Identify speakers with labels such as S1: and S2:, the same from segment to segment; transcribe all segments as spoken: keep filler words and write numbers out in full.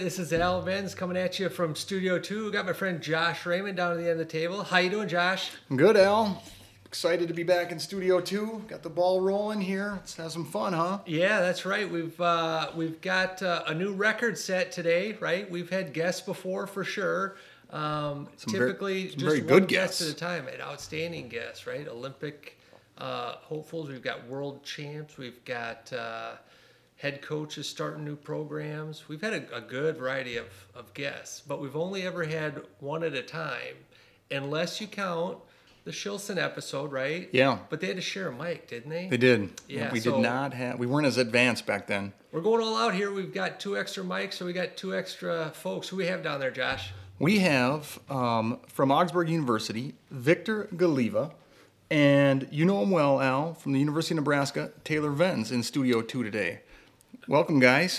S1: This is Al Benz coming at you from Studio two. Got my friend Josh Raymond down at the end of the table. How you doing, Josh?
S2: Good, Al. Excited to be back in Studio two. Got the ball rolling here. Let's have some fun, huh?
S1: Yeah, that's right. We've uh, we've got uh, a new record set today, right? We've had guests before for sure. Um,
S2: Some
S1: typically,
S2: very, some
S1: just
S2: very
S1: one
S2: good
S1: guest
S2: guests
S1: at a time. And outstanding guests, right? Olympic uh, hopefuls. We've got world champs. We've got uh, head coaches starting new programs. We've had a, a good variety of, of guests, but we've only ever had one at a time, unless you count the Shilson episode, right?
S2: Yeah.
S1: But they had to share a mic, didn't they?
S2: They did.
S1: Yeah,
S2: we
S1: so-
S2: did not have. We weren't as advanced back then.
S1: We're going all out here. We've got two extra mics, so we got two extra folks. Who we have down there, Josh?
S2: We have um, from Augsburg University, Victor Galiva, and you know him well, Al, from the University of Nebraska, Taylor Venz in Studio two today. Welcome, guys.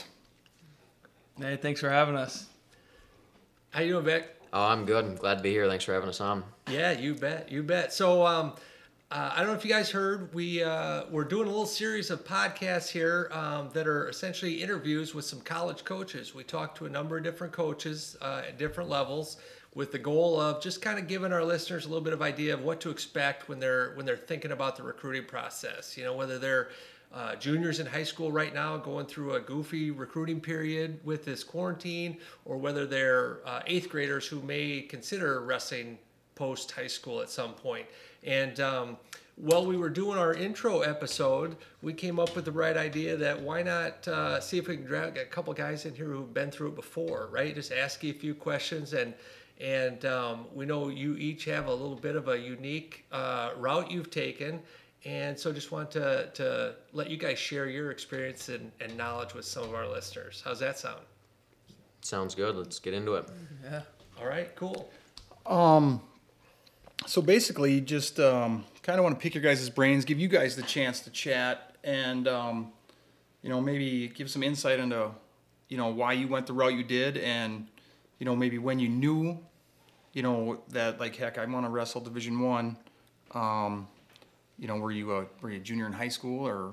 S3: Hey, thanks for having us.
S1: How you doing, Vic?
S4: Oh, I'm good. I'm glad to be here. Thanks for having us on.
S1: Yeah, you bet, you bet. So, um, uh, I don't know if you guys heard, we uh, we're doing a little series of podcasts here um, that are essentially interviews with some college coaches. We talked to a number of different coaches uh, at different levels, with the goal of just kind of giving our listeners a little bit of idea of what to expect when they're when they're thinking about the recruiting process. You know, whether they're Uh, juniors in high school right now going through a goofy recruiting period with this quarantine, or whether they're uh, eighth graders who may consider wrestling post high school at some point. And um, while we were doing our intro episode, we came up with the right idea that why not uh, see if we can drag a couple guys in here who've been through it before, right? Just ask you a few questions, and and um, we know you each have a little bit of a unique uh, route you've taken. And so just want to, to let you guys share your experience and, and knowledge with some of our listeners. How's that sound?
S4: Sounds good. Let's get into it.
S3: Yeah.
S1: All right, cool.
S2: Um, so basically, just um, kind of want to pick your guys' brains, give you guys the chance to chat, and um, you know, maybe give some insight into, you know, why you went the route you did, and you know, maybe when you knew, you know, that like heck, I want to wrestle Division One. Um, you know, were you a were you a junior in high school, or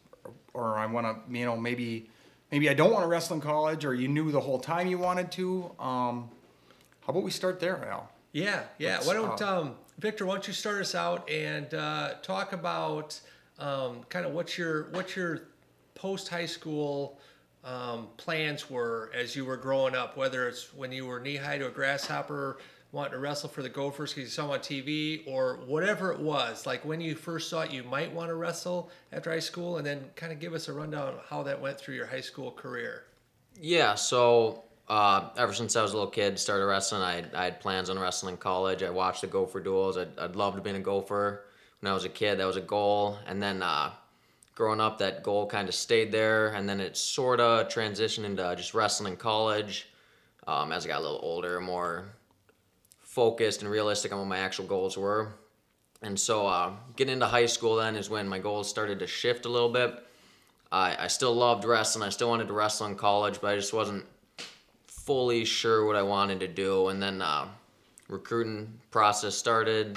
S2: or I want to, you know, maybe maybe I don't want to wrestle in college, or you knew the whole time you wanted to. Um, how about we start there, Al?
S1: Yeah, yeah.
S2: Let's,
S1: Why don't,
S2: uh,
S1: um, Victor, why don't you start us out and uh, talk about um, kind of what your what your post high school um, plans were as you were growing up, whether it's when you were knee high to a grasshopper, wanting to wrestle for the Gophers because you saw them on T V, or whatever it was, like when you first thought you might want to wrestle after high school, and then kind of give us a rundown of how that went through your high school career.
S4: Yeah, so uh, ever since I was a little kid, started wrestling. I, I had plans on wrestling in college. I watched the Gopher duels. I'd, I'd loved to be a Gopher when I was a kid. That was a goal. And then uh, growing up, that goal kind of stayed there. And then it sort of transitioned into just wrestling in college um, as I got a little older, more focused and realistic on what my actual goals were. And so uh, getting into high school then is when my goals started to shift a little bit. I, I still loved wrestling. I still wanted to wrestle in college, but I just wasn't fully sure what I wanted to do. And then uh, recruiting process started,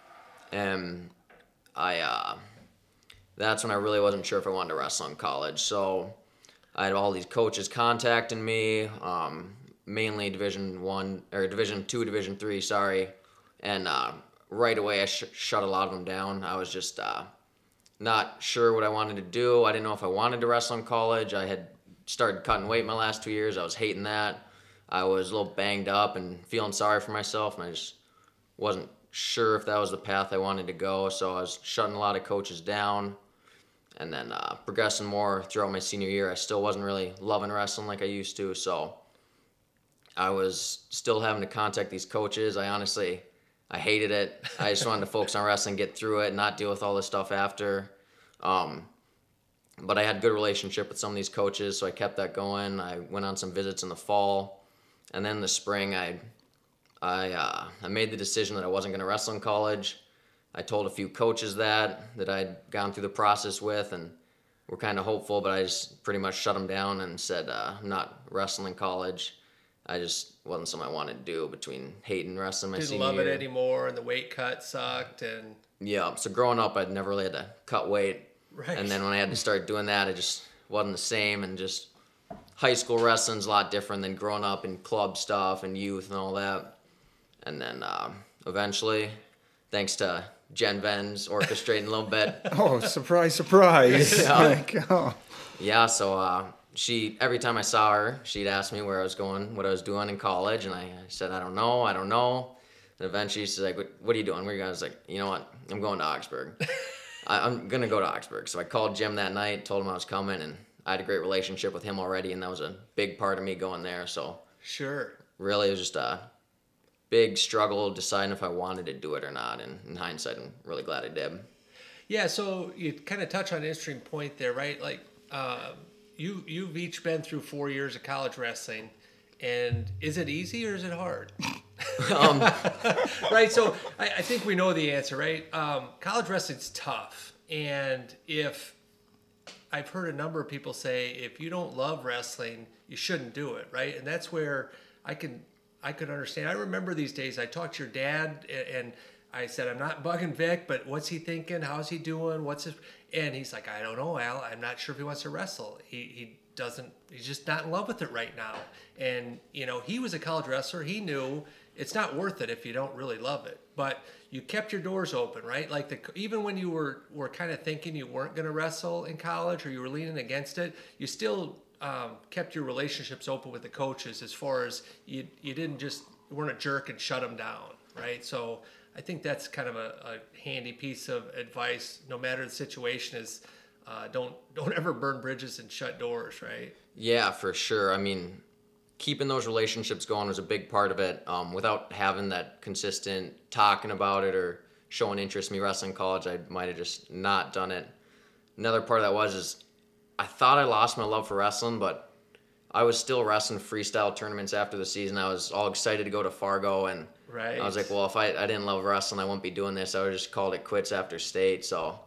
S4: and I uh, that's when I really wasn't sure if I wanted to wrestle in college. So I had all these coaches contacting me, um, mainly Division One or Division Two, Division Three, sorry. And uh, right away I sh- shut a lot of them down. I was just uh, not sure what I wanted to do. I didn't know if I wanted to wrestle in college. I had started cutting weight my last two years. I was hating that. I was a little banged up and feeling sorry for myself, and I just wasn't sure if that was the path I wanted to go. So I was shutting a lot of coaches down, and then uh, progressing more throughout my senior year. I still wasn't really loving wrestling like I used to, so I was still having to contact these coaches. I honestly, I hated it. I just wanted to focus on wrestling, get through it, not deal with all this stuff after. Um, but I had a good relationship with some of these coaches, so I kept that going. I went on some visits in the fall, and then in the spring, I I uh, I made the decision that I wasn't going to wrestle in college. I told a few coaches that, that I'd gone through the process with, and were kind of hopeful, but I just pretty much shut them down and said, uh, I'm not wrestling in college. I just wasn't something I wanted to do between hating wrestling my
S1: Didn't
S4: senior
S1: love
S4: year.
S1: it anymore, and the weight cut sucked, and
S4: Yeah, so growing up, I'd never really had to cut weight.
S1: right.
S4: And then when I had to start doing that, it just wasn't the same, and just high school wrestling's a lot different than growing up in club stuff and youth and all that. And then uh, eventually, thanks to Jen Vens orchestrating a little bit.
S2: Oh, surprise, surprise.
S4: Yeah.
S2: Like, oh.
S4: Yeah, so uh, she every time I saw her, she'd ask me where I was going, what I was doing in college, and I, I said, I don't know, I don't know. And eventually she's like, what, what are you doing? Where are you going? I was like, you know what? I'm going to Augsburg. I, I'm going to go to Augsburg. So I called Jim that night, told him I was coming, and I had a great relationship with him already, and that was a big part of me going there. So
S1: Sure.
S4: really, it was just a big struggle deciding if I wanted to do it or not. And in hindsight, I'm really glad I did.
S1: Yeah, so you kind of touch on an interesting point there, right? Like, um, you, you've each been through four years of college wrestling, and is it easy or is it hard?
S4: Um,
S1: Right, so I, I think we know the answer, right? Um, college wrestling's tough, and if I've heard a number of people say if you don't love wrestling, you shouldn't do it, right? And that's where I can I could understand. I remember these days I talked to your dad, and, and I said, I'm not bugging Vic, but what's he thinking? How's he doing? What's his? And he's like, I don't know, Al. I'm not sure if he wants to wrestle. He he doesn't. He's just not in love with it right now. And you know, he was a college wrestler. He knew it's not worth it if you don't really love it. But you kept your doors open, right? Like the even when you were were kind of thinking you weren't going to wrestle in college or you were leaning against it, you still um, kept your relationships open with the coaches. As far as you you didn't just you weren't a jerk and shut them down, right? So I think that's kind of a, a handy piece of advice. No matter the situation is, uh, don't don't ever burn bridges and shut doors, right?
S4: Yeah, for sure. I mean, keeping those relationships going was a big part of it. Um, without having that consistent talking about it or showing interest in me wrestling in college, I might have just not done it. Another part of that was is I thought I lost my love for wrestling, but I was still wrestling freestyle tournaments after the season. I was all excited to go to Fargo, and
S1: Right.
S4: I was like, well, if I, I didn't love wrestling, I wouldn't be doing this. I would just called it quits after state. So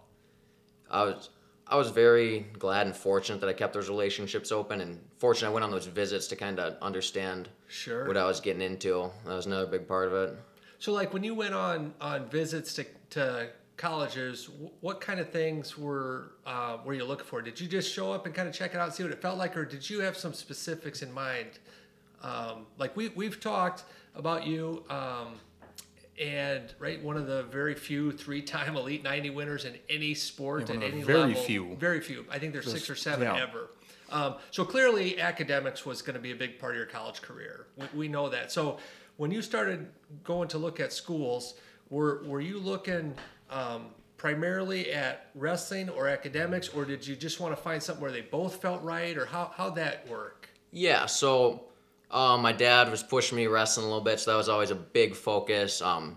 S4: I was I was very glad and fortunate that I kept those relationships open, and fortunate I went on those visits to kind of understand
S1: Sure.
S4: what I was getting into. That was another big part of it.
S1: So, like, when you went on, on visits to, to colleges, wh- what kind of things were uh, were you looking for? Did you just show up and kind of check it out, see what it felt like, or did you have some specifics in mind? Um, like we we've talked about you, um, and right, one of the very few three-time Elite ninety winners in any sport
S2: Yeah,
S1: at
S2: one of the
S1: any
S2: very
S1: level.
S2: few.
S1: Very few. I think there's six or seven
S2: yeah.
S1: ever. Um, so clearly, academics was going to be a big part of your college career. We, we know that. So when you started going to look at schools, were were you looking um, primarily at wrestling or academics, or did you just want to find something where they both felt right, or how how'd that work?
S4: Yeah, so um, my dad was pushing me wrestling a little bit, so that was always a big focus. Um,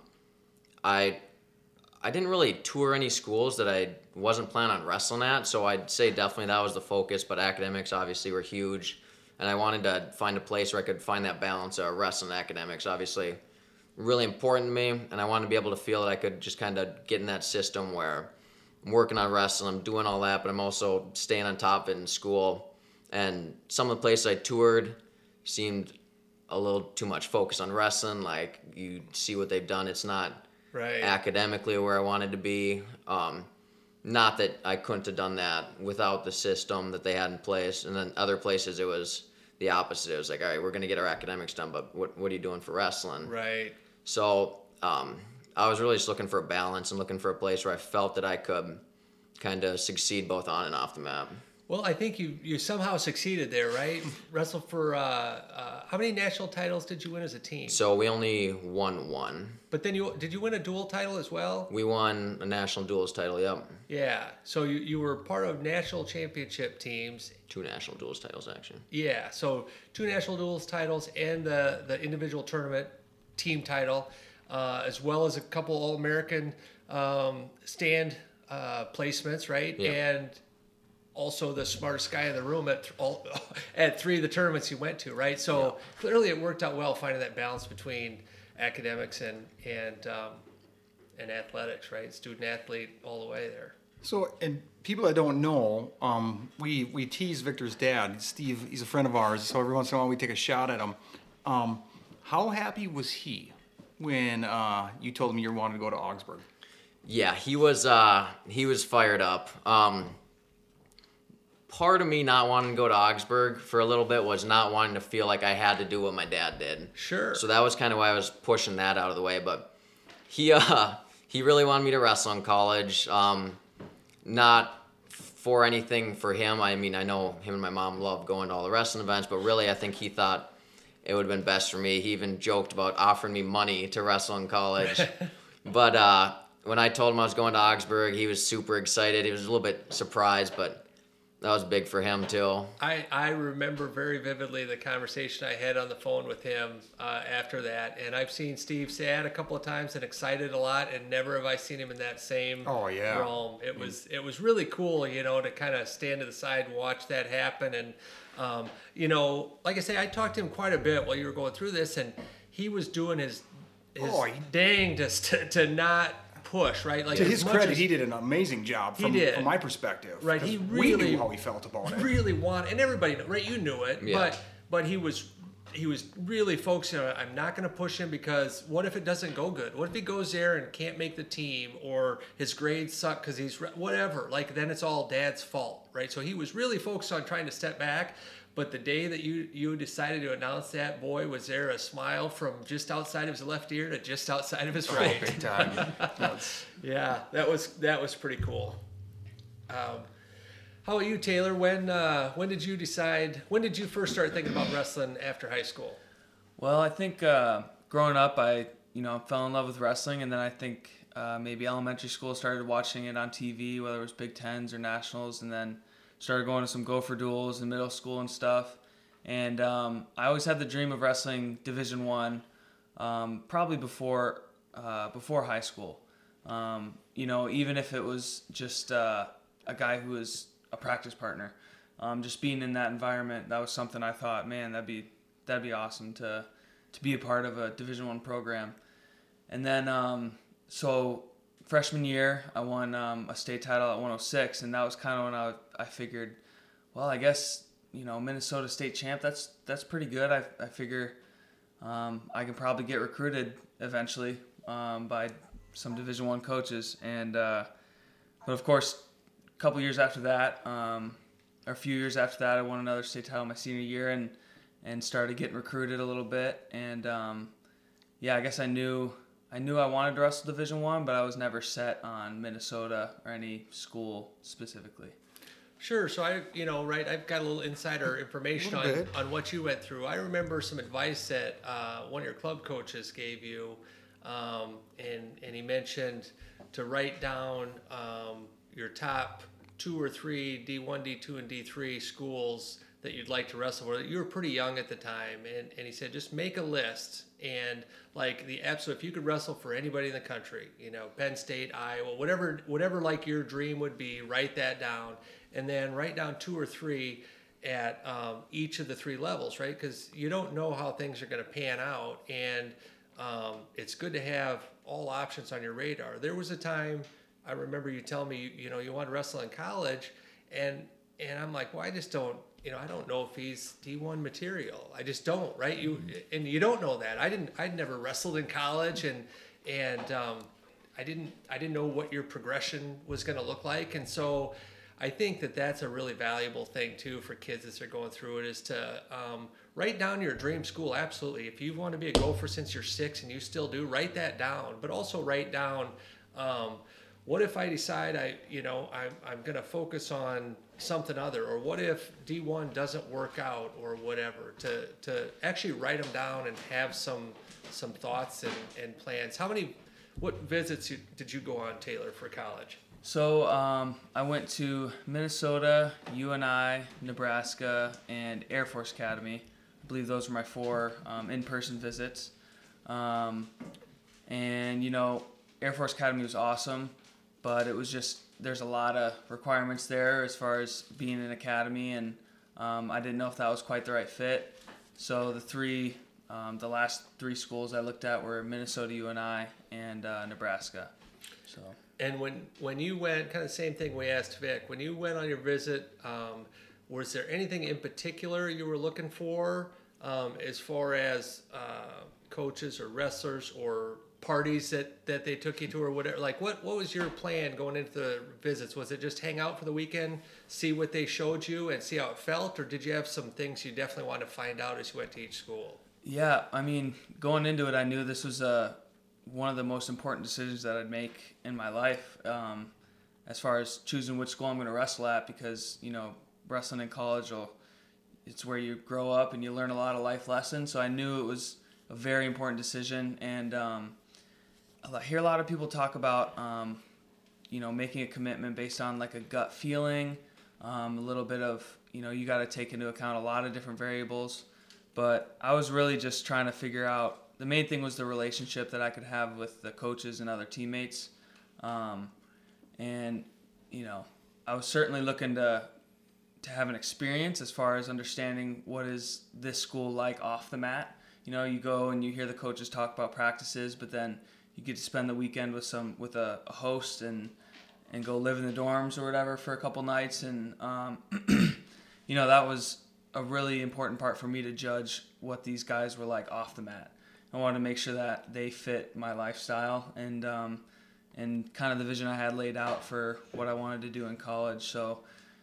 S4: I I didn't really tour any schools that I wasn't planning on wrestling at, so I'd say definitely that was the focus, but academics obviously were huge, and I wanted to find a place where I could find that balance of wrestling and academics, obviously really important to me, and I wanted to be able to feel that I could just kind of get in that system where I'm working on wrestling, I'm doing all that, but I'm also staying on top of it in school. And some of the places I toured seemed a little too much focus on wrestling. Like, you see what they've done. It's not
S1: Right.
S4: academically where I wanted to be. Um, not that I couldn't have done that without the system that they had in place. And then other places it was the opposite. It was like, all right, we're going to get our academics done, but what, what are you doing for wrestling?
S1: Right.
S4: So um, I was really just looking for a balance and looking for a place where I felt that I could kind of succeed both on and off the map.
S1: Well, I think you, you somehow succeeded there, right? Wrestled for uh, uh, how many national titles did you win as a team?
S4: So we only won one.
S1: But then you did you win a dual title as well?
S4: We won a national duels title, yep.
S1: Yeah. So you, you were part of national championship teams.
S4: Two national duels titles, actually.
S1: Yeah. So two national duels titles and the the individual tournament team title, uh, as well as a couple All American um, stand uh, placements, right?
S4: Yeah.
S1: And also the smartest guy in the room at th- all, at three of the tournaments you went to, right? So
S4: Yeah.
S1: clearly it worked out well finding that balance between academics and and um, and athletics, right? Student athlete all the way there.
S2: So, and people that don't know, um, we we tease Victor's dad, Steve. He's a friend of ours. So every once in a while we take a shot at him. Um, how happy was he when uh, you told him you wanted to go to Augsburg?
S4: Yeah, he was uh, he was fired up. Um, part of me not wanting to go to Augsburg for a little bit was not wanting to feel like I had to do what my dad did.
S1: Sure.
S4: So that was kind of why I was pushing that out of the way. But he uh, he really wanted me to wrestle in college. Um, not for anything for him. I mean, I know him and my mom love going to all the wrestling events, but really I think he thought it would have been best for me. He even joked about offering me money to wrestle in college. But uh, when I told him I was going to Augsburg, he was super excited. He was a little bit surprised, but that was big for him too.
S1: I, I remember very vividly the conversation I had on the phone with him uh, after that. And I've seen Steve sad a couple of times and excited a lot, and never have I seen him in that same
S2: Oh, yeah.
S1: realm. It was it was really cool, you know, to kind of stand to the side and watch that happen. And, um, you know, like I say, I talked to him quite a bit while you were going through this, and he was doing his, his
S2: Oh, he-
S1: dangdest to, to not push, right? Like
S2: To
S1: as
S2: his
S1: much
S2: credit,
S1: as-
S2: he did an amazing job from,
S1: did.
S2: from my perspective.
S1: Right, he
S2: 'cause
S1: really
S2: we knew how he felt about it.
S1: really wanted, and everybody, knew, right? You knew it,
S4: Yeah.
S1: but but he was he was really focusing on, I'm not going to push him because what if it doesn't go good? What if he goes there and can't make the team, or his grades suck because he's re- whatever? Like then it's all Dad's fault, right? So he was really focused on trying to step back. But the day that you you decided to announce that, boy, was there a smile from just outside of his left ear to just outside of his right.
S2: Big time. That's-
S1: Yeah, that was that was pretty cool. Um, how about you, Taylor? When uh, when did you decide? When did you first start thinking about wrestling after high school?
S3: Well, I think uh, growing up, I you know fell in love with wrestling, and then I think uh, maybe elementary school started watching it on T V, whether it was Big Tens or Nationals, and then started going to some Gopher duels in middle school and stuff. And um, I always had the dream of wrestling Division One, um, probably before uh, before high school. Um, you know, even if it was just uh, a guy who was a practice partner, um, just being in that environment, that was something I thought, man, that'd be that'd be awesome to to be a part of a Division One program. And then um, so freshman year, I won um, a state title at one oh six, and that was kind of when I I figured, well, I guess you know Minnesota state champ. That's that's pretty good. I I figure um, I can probably get recruited eventually um, by some Division One coaches, and uh, but of course, a couple years after that, um, or a few years after that, I won another state title my senior year, and and started getting recruited a little bit, and um, yeah, I guess I knew I knew I wanted to wrestle Division One, but I was never set on Minnesota or any school specifically.
S1: Sure. So I, you know, right, I've got a little insider information
S2: A
S1: on,
S2: little bit.
S1: on what you went through. I remember some advice that uh, one of your club coaches gave you, um, and and he mentioned to write down um, your top two or three D one, D two, and D three schools that you'd like to wrestle for. You were pretty young at the time, and, and he said just make a list, and like the absolute, if you could wrestle for anybody in the country, you know, Penn State, Iowa, whatever, whatever like your dream would be, write that down, and then write down two or three at um, each of the three levels, right? Because you don't know how things are going to pan out, and um, it's good to have all options on your radar. There was a time I remember you telling me, you, you know, you want to wrestle in college, and and I'm like, well, I just don't, you know, I don't know if he's D one material. I just don't, right? You and you don't know that. I didn't. I'd never wrestled in college, and and um, I didn't. I didn't know what your progression was going to look like, and so I think that that's a really valuable thing too for kids as they're going through it, is to um, write down your dream school. Absolutely, if you want to be a Gopher since you're six and you still do, write that down. But also write down. Um, What if I decide I, you know, I'm, I'm going to focus on something other, or what if D one doesn't work out, or whatever? To to actually write them down and have some some thoughts and, and plans. How many, what visits you, did you go on, Taylor, for college?
S3: So um, I went to Minnesota, U N I, Nebraska, and Air Force Academy. I believe those were my four um, in-person visits. Um, and you know, Air Force Academy was awesome. But it was just, there's a lot of requirements there as far as being an academy, and um, I didn't know if that was quite the right fit. So the three, um, the last three schools I looked at were Minnesota, U N I, and uh, Nebraska. So.
S1: And when when you went, kind of the same thing we asked Vic, when you went on your visit, um, was there anything in particular you were looking for um, as far as uh, coaches or wrestlers or parties that, that they took you to or whatever? Like, what, what was your plan going into the visits? Was it just hang out for the weekend, see what they showed you and see how it felt? Or did you have some things you definitely wanted to find out as you went to each school?
S3: Yeah, I mean, going into it, I knew this was uh, one of the most important decisions that I'd make in my life, um, as far as choosing which school I'm going to wrestle at, because, you know, wrestling in college, will, it's where you grow up and you learn a lot of life lessons. So I knew it was a very important decision. And um, I hear a lot of people talk about, um, you know, making a commitment based on like a gut feeling, um, a little bit of, you know, you got to take into account a lot of different variables. But I was really just trying to figure out, the main thing was the relationship that I could have with the coaches and other teammates. Um, and, you know, I was certainly looking to to have an experience as far as understanding what is this school like off the mat. You know, you go and you hear the coaches talk about practices, but then you get to spend the weekend with some with a, a host and and go live in the dorms or whatever for a couple nights. And, um, you know, that was a really important part for me to judge what these guys were like off the mat. I wanted to make sure that they fit my lifestyle and um, and kind of the vision I had laid out for what I wanted to do in college. So,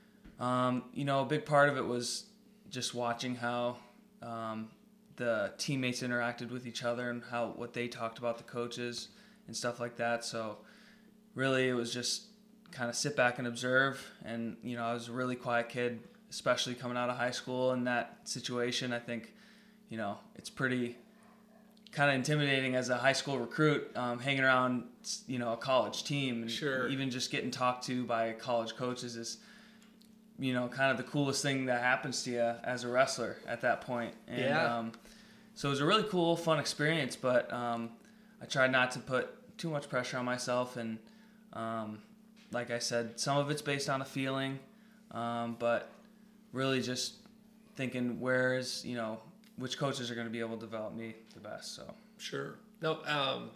S3: um, you know, a big part of it was just watching how um, the teammates interacted with each other and how what they talked about the coaches and stuff like that. So really it was just kind of sit back and observe. And, you know, I was a really quiet kid, especially coming out of high school in that situation. I think, you know, it's pretty kind of intimidating as a high school recruit, um, hanging around, you know, a college team. And
S1: Sure.
S3: Even just getting talked to by college coaches is, you know, kind of the coolest thing that happens to you as a wrestler at that point. And,
S1: Yeah.
S3: Um, so it was a really cool, fun experience, but um, I tried not to put too much pressure on myself. And um, like I said, some of it's based on a feeling, um, but really just thinking where is, you know, which coaches are going to be able to develop me the best. So
S1: Sure. No, um,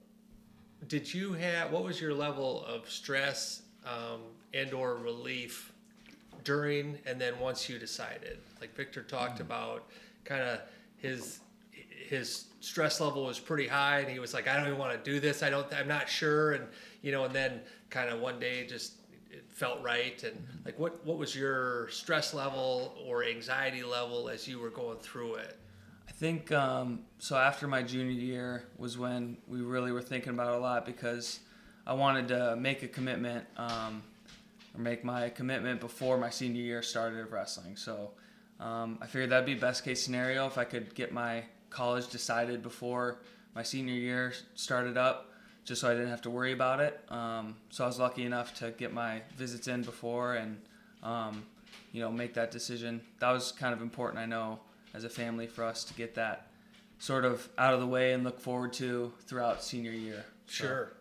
S1: did you have, what was your level of stress um, and or relief during and then once you decided? Like Victor talked mm-hmm. about kind of his his stress level was pretty high and he was like, I don't even want to do this. I don't, I'm not sure. And, you know, and then kind of one day just it felt right. And mm-hmm. like, what, what was your stress level or anxiety level as you were going through it?
S3: I think, um, so after my junior year was when we really were thinking about it a lot, because I wanted to make a commitment, um, or make my commitment before my senior year started of wrestling. So um, I figured that'd be best case scenario if I could get my college decided before my senior year started up, just so I didn't have to worry about it. Um, so I was lucky enough to get my visits in before and, um, you know, make that decision. That was kind of important, I know, as a family for us to get that sort of out of the way and look forward to throughout senior year. So.
S1: Sure.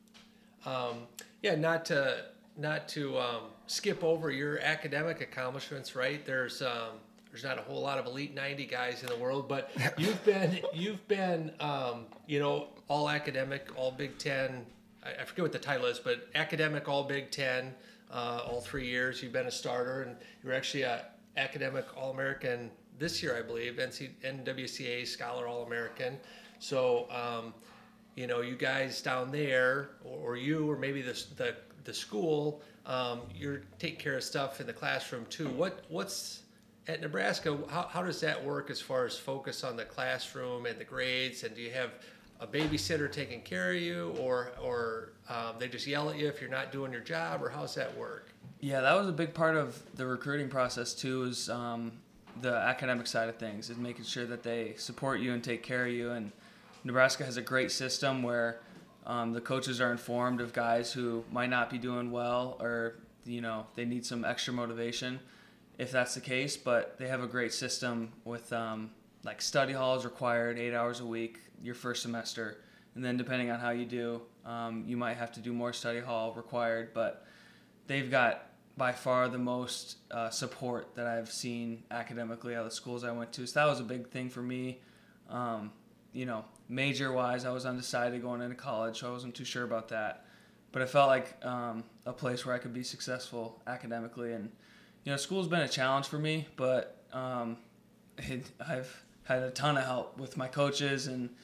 S1: Um, yeah, not to not to um, skip over your academic accomplishments, right? There's um, there's not a whole lot of elite ninety guys in the world, but you've been you've been um, you know, all academic, all Big Ten. I, I forget what the title is, but academic, all Big Ten, uh, all three years. You've been a starter, and you're actually a academic All-American this year, I believe, N W C A Scholar All-American. So, um, you know, you guys down there, or, or you, or maybe the the, the school, um, you're taking care of stuff in the classroom too. What what's at Nebraska? How how does that work as far as focus on the classroom and the grades? And do you have a babysitter taking care of you, or or um, they just yell at you if you're not doing your job, or how's that work?
S3: Yeah, that was a big part of the recruiting process too. Is um, the academic side of things, is making sure that they support you and take care of you. And Nebraska has a great system where um, the coaches are informed of guys who might not be doing well, or, you know, they need some extra motivation if that's the case. But they have a great system with um, like study halls required eight hours a week your first semester. And then depending on how you do, um, you might have to do more study hall required. But they've got by far the most uh, support that I've seen academically out of the schools I went to. So that was a big thing for me. Um, you know, major-wise, I was undecided going into college, so I wasn't too sure about that. But it felt like um, a place where I could be successful academically. And, you know, school's been a challenge for me, but um, it, I've had a ton of help with my coaches and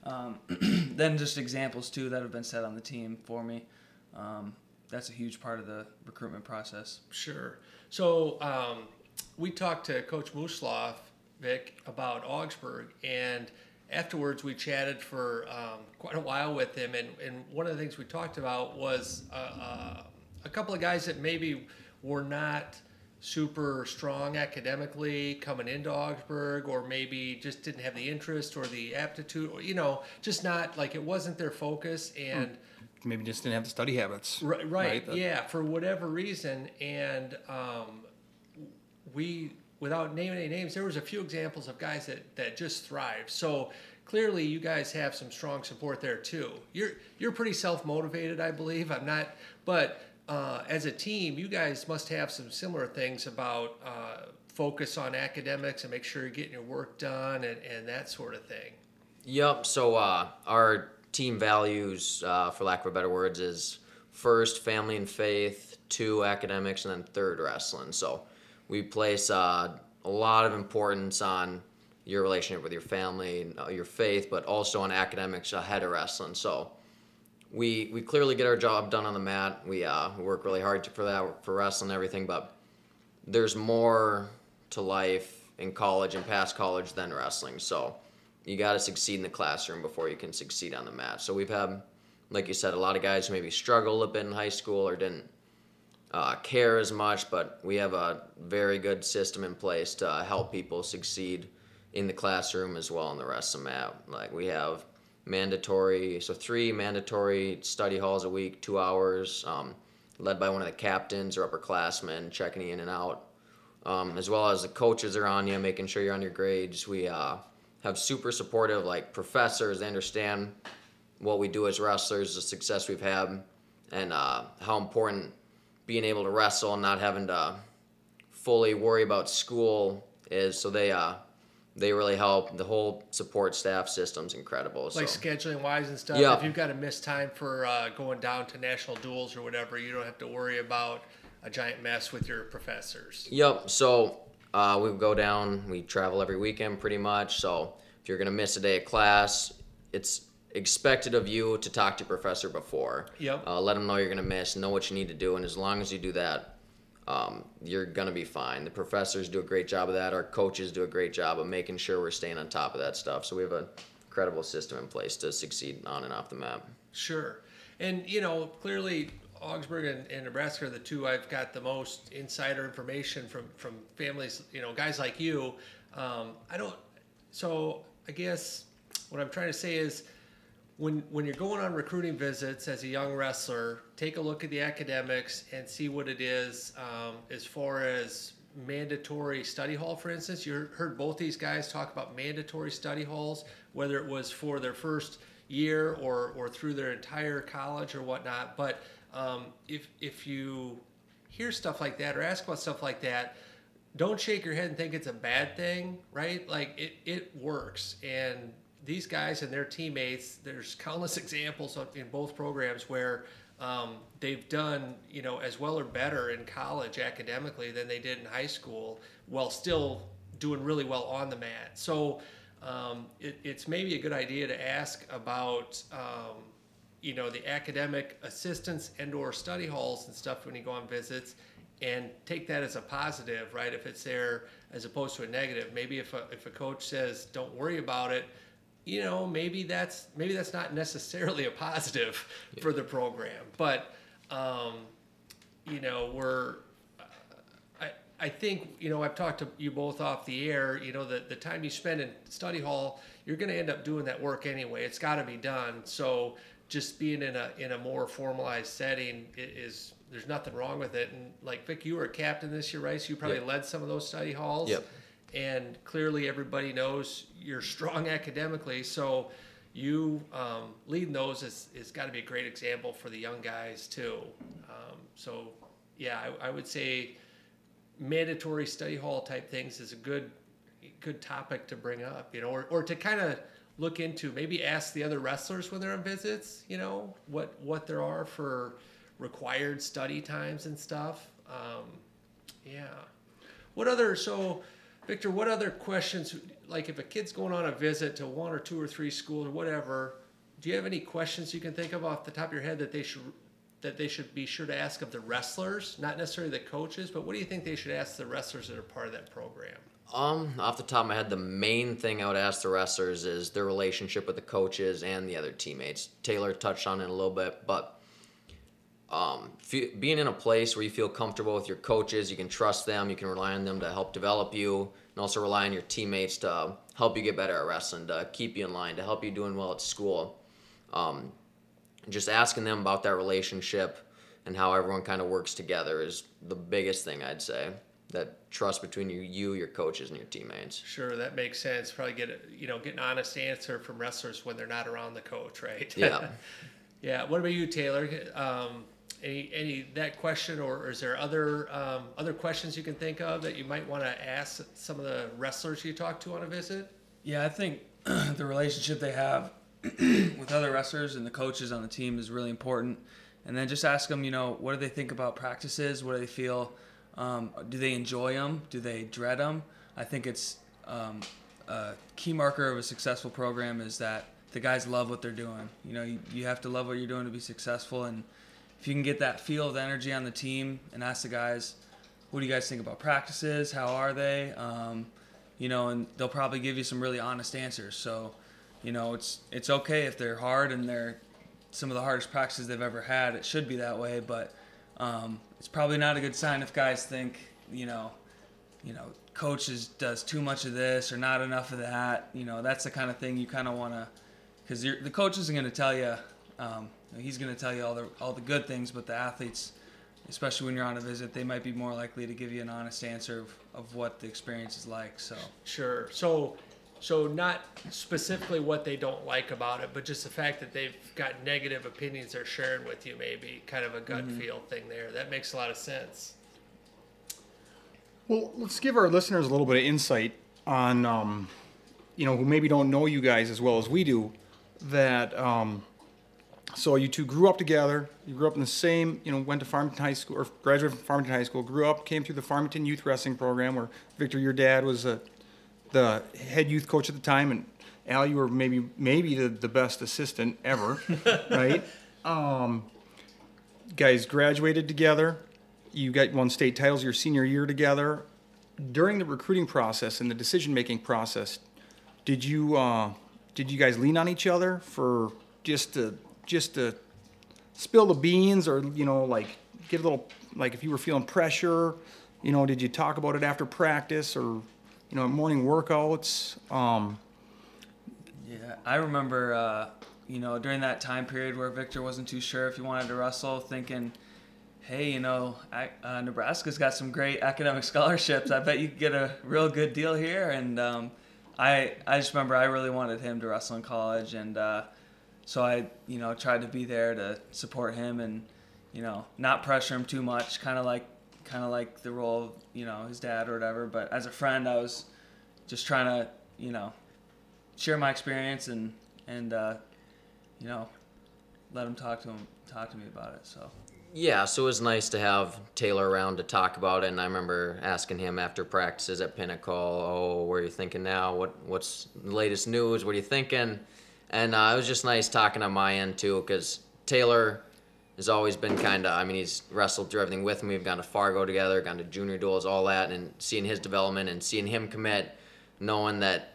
S3: Um, then just examples too that have been set on the team for me. Um, that's a huge part of the recruitment process.
S1: Sure. So um, we talked to Coach Musloff, Vic, about Augsburg, and afterwards we chatted for um, quite a while with him, and, and one of the things we talked about was uh, uh, a couple of guys that maybe were not super strong academically coming into Augsburg, or maybe just didn't have the interest or the aptitude, or, you know, just not, like, it wasn't their focus, and
S2: Maybe just didn't have the study habits.
S1: right, right,
S2: That-
S1: yeah, for whatever reason, and um, we, without naming any names, there was a few examples of guys that, that just thrived. So clearly, you guys have some strong support there too. You're you're pretty self motivated, I believe. I'm not, but uh, as a team, you guys must have some similar things about uh, focus on academics and make sure you're getting your work done and, and that sort of thing.
S4: Yep. So uh, our team values, uh, for lack of a better words, is first family and faith, two academics, and then third wrestling. So we place uh, a lot of importance on your relationship with your family, uh, your faith, but also on academics ahead of wrestling. So we we clearly get our job done on the mat. We uh, work really hard to, for that, for wrestling and everything, but there's more to life in college and past college than wrestling. So you got to succeed in the classroom before you can succeed on the mat. So we've had, like you said, a lot of guys who maybe struggled a bit in high school or didn't uh, care as much, but we have a very good system in place to uh, help people succeed in the classroom as well on the rest of the mat. Like we have mandatory, so three mandatory study halls a week, two hours, um, led by one of the captains or upperclassmen checking you in and out, um, as well as the coaches are on you, making sure you're on your grades. We uh, have super supportive, like professors. They understand what we do as wrestlers, the success we've had, and uh, how important being able to wrestle and not having to fully worry about school is. So they uh, they really help. The whole support staff system's incredible.
S1: Like
S4: so.
S1: scheduling wise and stuff.
S4: Yeah.
S1: If you've got to miss time for uh, going down to national duels or whatever, you don't have to worry about a giant mess with your professors.
S4: Yep. So uh, we go down. We travel every weekend pretty much. So if you're gonna miss a day of class, it's expected of you to talk to your professor before.
S1: Yep.
S4: Uh, let them know you're gonna miss. Know what you need to do, and as long as you do that, um, you're gonna be fine. The professors do a great job of that. Our coaches do a great job of making sure we're staying on top of that stuff. So we have an incredible system in place to succeed on and off the mat.
S1: Sure. And, you know, clearly Augsburg and, and Nebraska are the two I've got the most insider information from, from families, you know, guys like you. Um, I don't, so I guess what I'm trying to say is when, when you're going on recruiting visits as a young wrestler, take a look at the academics and see what it is um, as far as mandatory study hall, for instance. You heard both these guys talk about mandatory study halls, whether it was for their first year or, or through their entire college or whatnot. But um, if, if you hear stuff like that or ask about stuff like that, don't shake your head and think it's a bad thing, right? Like it, it works. And these guys and their teammates, there's countless examples of, in both programs where um, they've done, you know, as well or better in college academically than they did in high school, while still doing really well on the mat. So um, it, it's maybe a good idea to ask about, um, you know, the academic assistants and or study halls and stuff when you go on visits, and take that as a positive, right? If it's there as opposed to a negative. Maybe if a, if a coach says, don't worry about it, you know, maybe that's maybe that's not necessarily a positive yeah. for the program. But, um, you know, we're, uh, I, I think, you know, I've talked to you both off the air, you know, the, the time you spend in study hall, you're going to end up doing that work anyway. It's got to be done. So just being in a in a more formalized setting is, there's nothing wrong with it. And like Vic, you were a captain this year, right? So you probably yep. led some of those study halls.
S4: Yep.
S1: And clearly everybody knows you're strong academically, so you um, leading those is, is got to be a great example for the young guys too. Um, so yeah, I, I would say mandatory study hall type things is a good good topic to bring up, you know, or, or to kind of look into, maybe ask the other wrestlers when they're on visits, you know, what, what there are for required study times and stuff. Um, yeah. What other, so Victor, what other questions, like if a kid's going on a visit to one or two or three schools or whatever, do you have any questions you can think of off the top of your head that they should that they should be sure to ask of the wrestlers, not necessarily the coaches, but what do you think they should ask the wrestlers that are part of that program?
S4: Um, off the top of my head, the main thing I would ask the wrestlers is their relationship with the coaches and the other teammates. Taylor touched on it a little bit, but um, fe- being in a place where you feel comfortable with your coaches, you can trust them, you can rely on them to help develop you, and also rely on your teammates to help you get better at wrestling, to keep you in line, to help you doing well at school. Um, just asking them about that relationship and how everyone kind of works together is the biggest thing, I'd say. That trust between you, you, your coaches, and your teammates.
S1: Sure, that makes sense. Probably get a, you know get an honest answer from wrestlers when they're not around the coach, right?
S4: Yeah.
S1: Yeah. What about you, Taylor? Um, any any that question, or, or is there other um, other questions you can think of that you might want to ask some of the wrestlers you talk to on a visit?
S3: Yeah, I think the relationship they have with other wrestlers and the coaches on the team is really important. And then just ask them, you know, what do they think about practices? What do they feel? Um, do they enjoy them? Do they dread them? I think it's um, a key marker of a successful program is that the guys love what they're doing. You know, you, you have to love what you're doing to be successful. And if you can get that feel of the energy on the team and ask the guys, what do you guys think about practices? How are they? Um, you know, and they'll probably give you some really honest answers. So, you know, it's it's okay if they're hard and they're some of the hardest practices they've ever had. It should be that way, but um, it's probably not a good sign if guys think, you know, you know, coaches does too much of this or not enough of that. You know, that's the kind of thing you kind of want to, because the coach isn't going to tell you. Um, he's going to tell you all the all the good things, but the athletes, especially when you're on a visit, they might be more likely to give you an honest answer of, of what the experience is like. So
S1: Sure. So, so not specifically what they don't like about it, but just the fact that they've got negative opinions they're sharing with you, maybe kind of a gut
S3: Mm-hmm.
S1: feel thing there. That makes a lot of sense.
S2: Well, let's give our listeners a little bit of insight on, um, you know, who maybe don't know you guys as well as we do. That um, so you two grew up together. You grew up in the same, you know, went to Farmington High School or graduated from Farmington High School. Grew up, came through the Farmington Youth Wrestling Program, where Victor, your dad, was a, the head youth coach at the time, and Al, you were maybe maybe the, the best assistant ever, right? Um, guys graduated together. You got won state titles your senior year together. During the recruiting process and the decision-making process, did you uh, did you guys lean on each other for just to just to spill the beans, or you know, like get a little, like if you were feeling pressure, you know, did you talk about it after practice or you know morning workouts? Um,
S3: yeah, I remember, uh, you know, during that time period where Victor wasn't too sure if he wanted to wrestle, thinking, hey, you know, I, uh, Nebraska's got some great academic scholarships. I bet you could get a real good deal here. And um, I I just remember I really wanted him to wrestle in college. And uh, so I, you know, tried to be there to support him and, you know, not pressure him too much, kind of like kind of like the role of, you know, his dad or whatever. But as a friend, I was just trying to, you know, share my experience and, and uh, you know, let him talk to him, talk to me about it, so.
S4: Yeah, so it was nice to have Taylor around to talk about it, and I remember asking him after practices at Pinnacle, oh, what are you thinking now? What What's the latest news? What are you thinking? And uh, it was just nice talking on my end, too, because Taylor has always been kind of, I mean, he's wrestled through everything with me. We've gone to Fargo together, gone to junior duels, all that, and seeing his development and seeing him commit, knowing that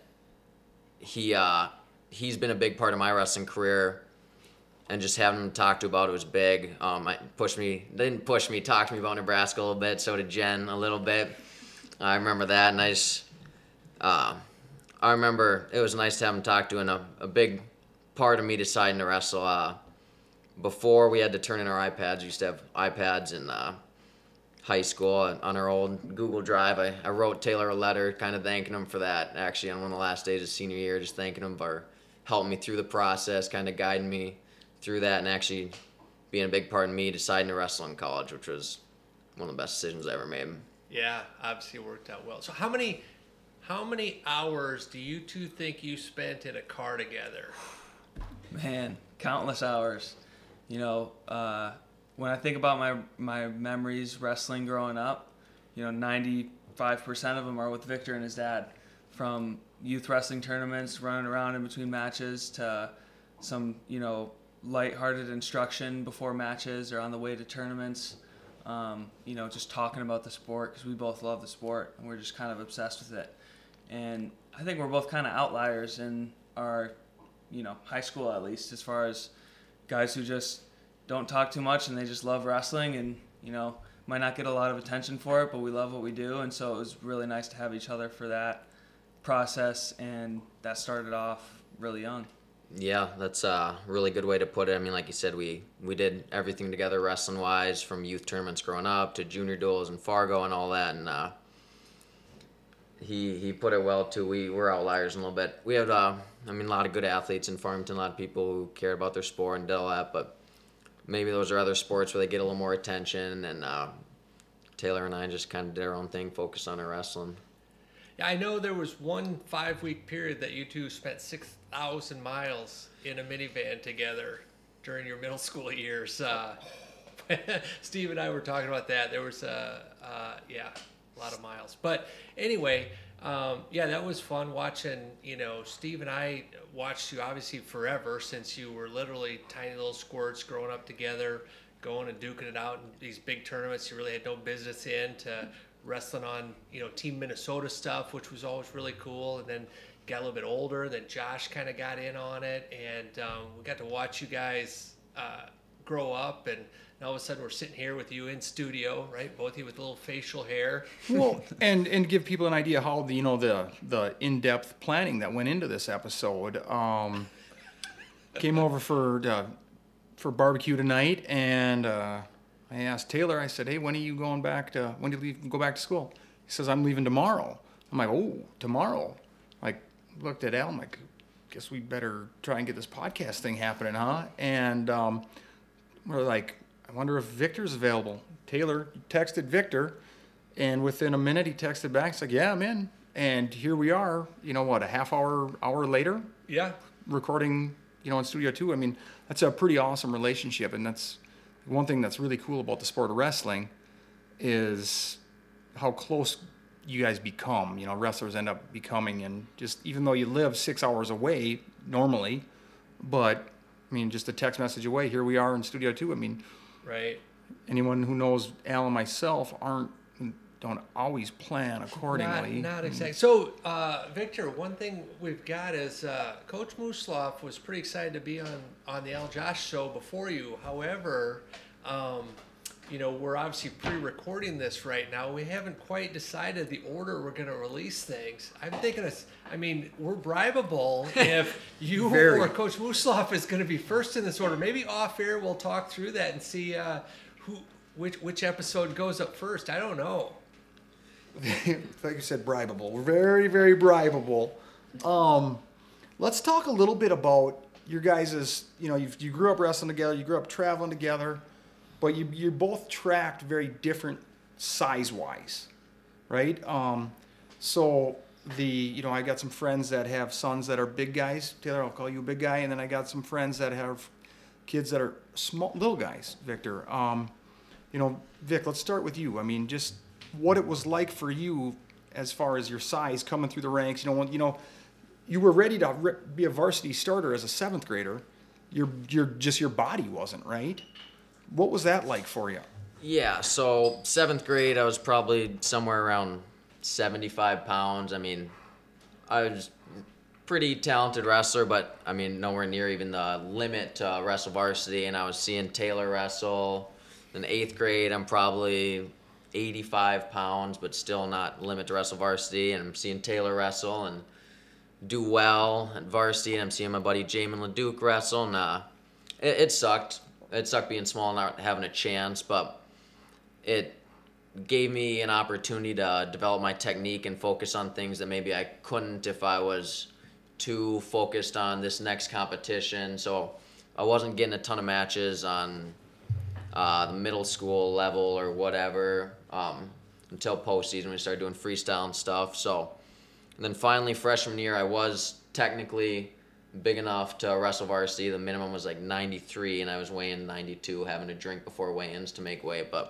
S4: he uh, he's been a big part of my wrestling career. And just having him talk to about it was big. Um, I pushed me, they didn't push me, talked to me about Nebraska a little bit. So did Jen a little bit. I remember that, and I just, uh, I remember it was nice to have him talk to, and a, a big part of me deciding to wrestle. Uh, before we had to turn in our iPads, we used to have iPads in uh, high school and on our old Google Drive. I, I wrote Taylor a letter, kind of thanking him for that. Actually, on one of the last days of senior year, just thanking him for helping me through the process, kind of guiding me through that, and actually being a big part of me deciding to wrestle in college, which was one of the best decisions I ever made.
S1: Yeah, obviously it worked out well. So how many how many hours do you two think you spent in a car together?
S3: Man, countless hours. You know, uh, when I think about my my memories wrestling growing up, you know, ninety-five ninety-five percent of them are with Victor and his dad, from youth wrestling tournaments, running around in between matches, to some, you know, lighthearted instruction before matches or on the way to tournaments. Um, you know, just talking about the sport, because we both love the sport and we're just kind of obsessed with it. And I think we're both kind of outliers in our, you know, high school at least, as far as guys who just don't talk too much and they just love wrestling, and, you know, might not get a lot of attention for it, but we love what we do. And so it was really nice to have each other for that process, and that started off really young.
S4: Yeah, that's a really good way to put it. I mean, like you said, we, we did everything together wrestling-wise, from youth tournaments growing up to junior duels and Fargo and all that. And uh, he he put it well, too. We were outliers a little bit. We had, uh, I mean, a lot of good athletes in Farmington, a lot of people who cared about their sport and did all that. But maybe those are other sports where they get a little more attention. And uh, Taylor and I just kind of did our own thing, focused on our wrestling.
S1: Yeah, I know there was one five-week period that you two spent six thousand miles in a minivan together during your middle school years. Uh, Steve and I were talking about that. There was, uh, uh, yeah, a lot of miles. But anyway, um, yeah, that was fun watching, you know, Steve and I watched you obviously forever, since you were literally tiny little squirts growing up together, going and duking it out in these big tournaments you really had no business in, to wrestling on, you know, Team Minnesota stuff, which was always really cool. And then got a little bit older, then Josh kind of got in on it, and um, we got to watch you guys uh, grow up, and all of a sudden we're sitting here with you in studio, right? Both of you with a little facial hair.
S2: Well, and and give people an idea how the, you know, the the in-depth planning that went into this episode. Um, came over for uh, for barbecue tonight, and uh, I asked Taylor. I said, "Hey, when are you going back to? When do you leave, go back to school?" He says, "I'm leaving tomorrow." I'm like, "Oh, tomorrow?" Like, looked at Al. I'm like, "Guess we better try and get this podcast thing happening, huh?" And um, we're like, I wonder if Victor's available. Taylor texted Victor, and within a minute he texted back. He's like, "Yeah, I'm in." And here we are, you know what, a half hour, hour later,
S1: Yeah.
S2: recording, you know, in Studio Two. I mean, that's a pretty awesome relationship, and that's one thing that's really cool about the sport of wrestling is how close you guys become. You know, wrestlers end up becoming, and just even though you live six hours away normally, but I mean, just a text message away, here we are in Studio Two. I mean,
S1: Right.
S2: anyone who knows Al and myself aren't don't always plan accordingly.
S1: Not, not exactly. So, uh, Victor, one thing we've got is uh, Coach Musloff was pretty excited to be on, on the Al Josh show before you. However, um, you know, we're obviously pre-recording this right now. We haven't quite decided the order we're going to release things. I'm thinking, it's, I mean, we're bribable if you
S2: Very.
S1: or Coach Musloff is going to be first in this order. Maybe off air we'll talk through that and see uh, who which which episode goes up first. I don't know.
S2: Like you said, bribable. We're very, very bribable. Um, let's talk a little bit about your guys', you know, you you grew up wrestling together, you grew up traveling together, but you you're both tracked very different size-wise, right? Um, so the, you know, I got some friends that have sons that are big guys. Taylor, I'll call you a big guy. And then I got some friends that have kids that are small, little guys, Victor. Um, you know, Vic, let's start with you. I mean, just what it was like for you as far as your size coming through the ranks. You know, when, you know, you were ready to re- be a varsity starter as a seventh grader. Your, your, just your body wasn't, right? What was that like for you?
S4: Yeah, so seventh grade, I was probably somewhere around seventy-five pounds. I mean, I was pretty talented wrestler, but I mean, nowhere near even the limit to wrestle varsity. And I was seeing Taylor wrestle. In eighth grade, I'm probably eighty-five pounds, but still not limit to wrestle varsity. And I'm seeing Taylor wrestle and do well at varsity. And I'm seeing my buddy Jamin LeDuc wrestle. And uh, it, it sucked. It sucked being small and not having a chance, but it gave me an opportunity to develop my technique and focus on things that maybe I couldn't if I was too focused on this next competition. So I wasn't getting a ton of matches on uh, the middle school level or whatever um, until postseason. We started doing freestyle and stuff. So and then finally freshman year, I was technically big enough to wrestle varsity. The minimum was like ninety-three, and I was weighing ninety-two, having to drink before weigh-ins to make weight. But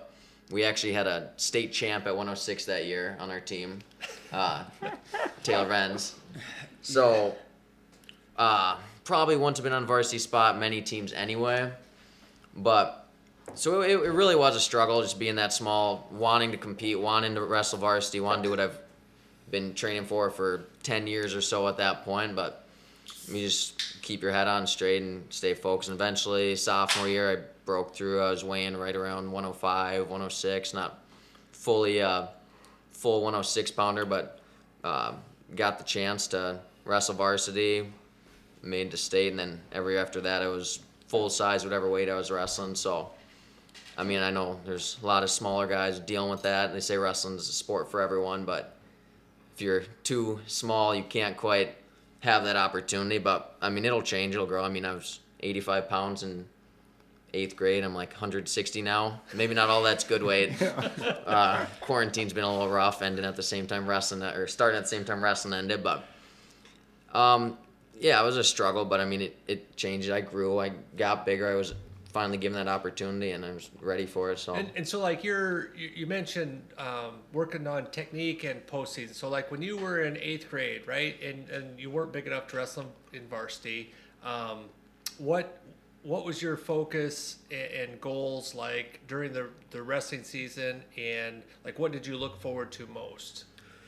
S4: we actually had a state champ at one oh six that year on our team, uh, Taylor Renz. So uh, probably wouldn't have been on varsity spot many teams anyway. But so it, it really was a struggle just being that small, wanting to compete, wanting to wrestle varsity, wanting to do what I've been training for for ten years or so at that point. But you just keep your head on straight and stay focused. And eventually, sophomore year, I broke through. I was weighing right around one oh five, one oh six, not fully a full one oh six pounder, but uh, got the chance to wrestle varsity, made it to state, and then every year after that, I was full size, whatever weight I was wrestling. So, I mean, I know there's a lot of smaller guys dealing with that. They say wrestling's a sport for everyone, but if you're too small, you can't quite have that opportunity. But I mean, it'll change, it'll grow. I mean, I was eighty-five pounds in eighth grade. I'm like one hundred sixty now. Maybe not all that's good weight. Uh, quarantine's been a little rough, ending at the same time wrestling, or starting at the same time wrestling ended. But um, yeah, it was a struggle. But I mean, it it changed. I grew. I got bigger. I was finally given that opportunity, and I was ready for it. So
S1: And, and so, like, you're you, you mentioned um, working on technique and postseason. So, like, when you were in eighth grade, right, and, and you weren't big enough to wrestle in varsity, um, what what was your focus and, and goals like during the the wrestling season, and like what did you look forward to most?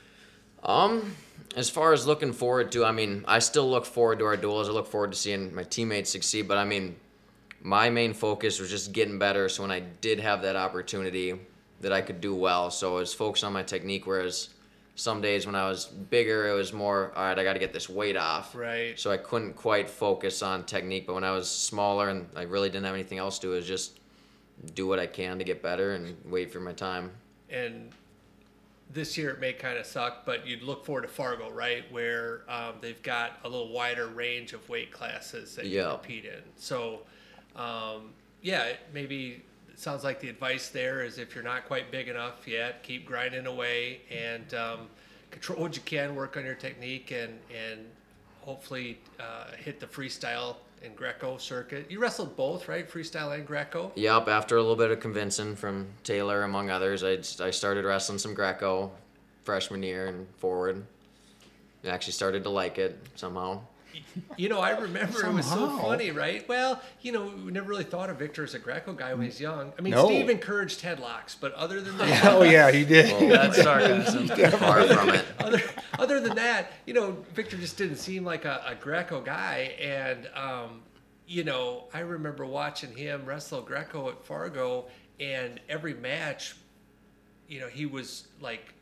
S4: Um, as far as looking forward to, I mean, I still look forward to our duels. I look forward to seeing my teammates succeed. But I mean, my main focus was just getting better, so when I did have that opportunity, that I could do well. So I was focused on my technique, whereas some days when I was bigger, it was more, all right, I got to get this weight off.
S1: Right.
S4: So I couldn't quite focus on technique. But when I was smaller and I really didn't have anything else to do, it was just do what I can to get better and wait for my time.
S1: And this year it may kind of suck, but you'd look forward to Fargo, right, where um, they've got a little wider range of weight classes that you
S4: Yeah.
S1: compete in. So, um, yeah, it maybe it sounds like the advice there is if you're not quite big enough yet, keep grinding away and um, control what you can, work on your technique, and and hopefully uh, hit the freestyle and Greco circuit. You wrestled both, right, freestyle and Greco?
S4: Yep, after a little bit of convincing from Taylor, among others, I, I started wrestling some Greco freshman year and forward. I actually started to like it somehow.
S1: You know, I remember it was so
S2: Somehow.
S1: funny, right? Well, you know, we never really thought of Victor as a Greco guy when he was young. I mean,
S2: No.
S1: Steve encouraged headlocks, but other than that,
S2: Oh yeah, he did.
S3: That's sarcasm.
S4: Far from it.
S1: other, other than that, you know, Victor just didn't seem like a, a Greco guy. And, um, you know, I remember watching him wrestle Greco at Fargo, and every match, you know, he was like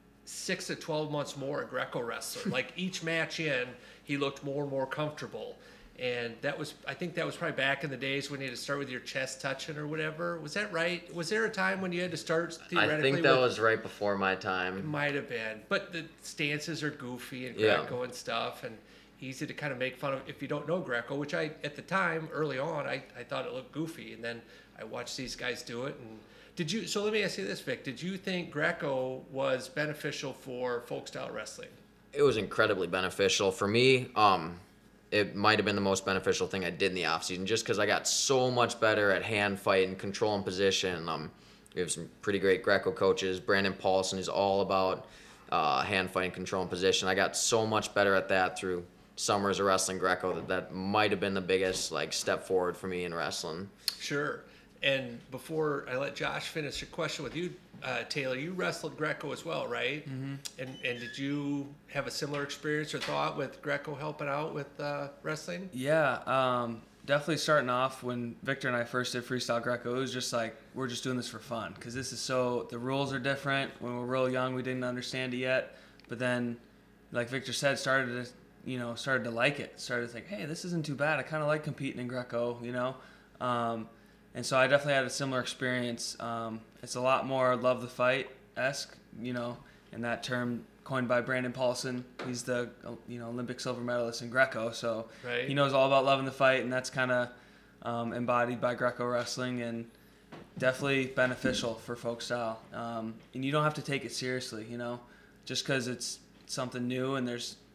S1: six to twelve months more a Greco wrestler. Like each match in, he looked more and more comfortable. And that was, I think that was probably back in the days when you had to start with your chest touching or whatever. Was that right? Was there a time when you had to start theoretically
S4: I think that
S1: with,
S4: was right before my
S1: it
S4: time.
S1: might have been, but the stances are goofy and
S4: Yeah.
S1: Greco and stuff, and easy to kind of make fun of if you don't know Greco, which I, at the time, early on, I, I thought it looked goofy, and then I watched these guys do it. And did you, so let me ask you this, Vic, did you think Greco was beneficial for folk style wrestling?
S4: It was incredibly beneficial for me. Um, it might have been the most beneficial thing I did in the offseason, just because I got so much better at hand fight and control and position. Um, we have some pretty great Greco coaches. Brandon Paulson is all about uh, hand fight and control and position. I got so much better at that through summers of wrestling Greco that that might have been the biggest like step forward for me in wrestling.
S1: Sure. And before I let Josh finish your question with you, uh, Taylor, you wrestled Greco as well, right? Mm-hmm. And and did you have a similar experience or thought with Greco helping out with uh, wrestling?
S3: Yeah, um, definitely starting off when Victor and I first did freestyle Greco, it was just like, we're just doing this for fun. Because this is so, the rules are different. When we were real young, we didn't understand it yet. But then, like Victor said, started to, you know, started to like it. Started to think, hey, this isn't too bad. I kind of like competing in Greco, you know. Um, and so I definitely had a similar experience. Um, it's a lot more love the fight-esque, you know, and that term coined by Brandon Paulson. He's the, you know, Olympic silver medalist in Greco, so
S1: Right.
S3: he knows all about loving the fight, and that's kind of um, embodied by Greco wrestling, and definitely beneficial for folk style. Um, and you don't have to take it seriously, you know, just because it's something new and there's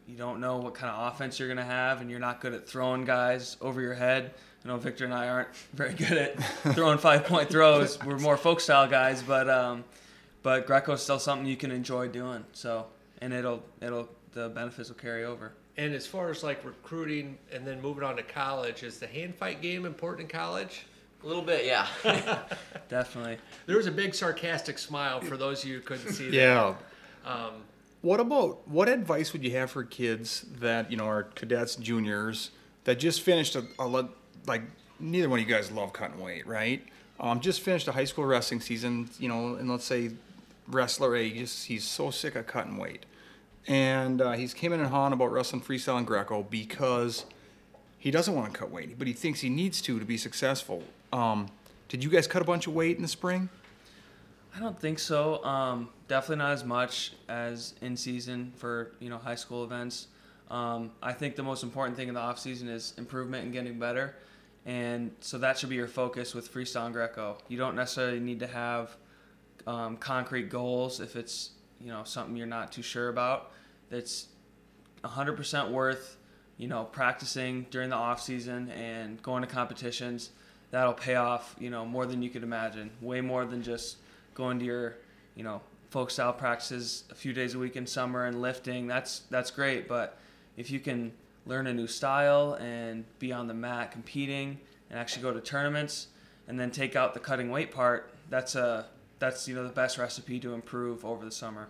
S3: you don't know what kind of offense you're going to have, and you're not good at throwing guys over your head. I know Victor and I aren't very good at throwing five-point throws. We're more folk-style guys, but um, but Greco's still something you can enjoy doing. So, and it'll it'll the benefits will carry over.
S1: And as far as like recruiting and then moving on to college, is the hand fight game important in college?
S4: A little bit, yeah.
S3: Definitely.
S1: There was a big sarcastic smile for those of you who couldn't see that.
S2: Yeah.
S1: Um,
S2: What about, what advice would you have for kids that, you know, are cadets, juniors, that just finished a, a le- like, neither one of you guys love cutting weight, right? Um, just finished a high school wrestling season, you know, and let's say wrestler A, just, he's so sick of cutting weight. And uh, he's came in and hawing about wrestling freestyle and Greco because he doesn't want to cut weight, but he thinks he needs to to be successful. Um, did you guys cut a bunch of weight in the spring?
S3: I don't think so. Um, definitely not as much as in season for, you know, high school events. Um, I think the most important thing in the off season is improvement and getting better. And so that should be your focus with freestyle and Greco. You don't necessarily need to have um, concrete goals if it's, you know, something you're not too sure about. That's one hundred percent worth, you know, practicing during the off season and going to competitions. That'll pay off, you know, more than you could imagine. Way more than just going to your, you know, folk style practices a few days a week in summer and lifting. That's that's great, but if you can learn a new style and be on the mat competing and actually go to tournaments and then take out the cutting weight part, that's a that's you know the best recipe to improve over the summer.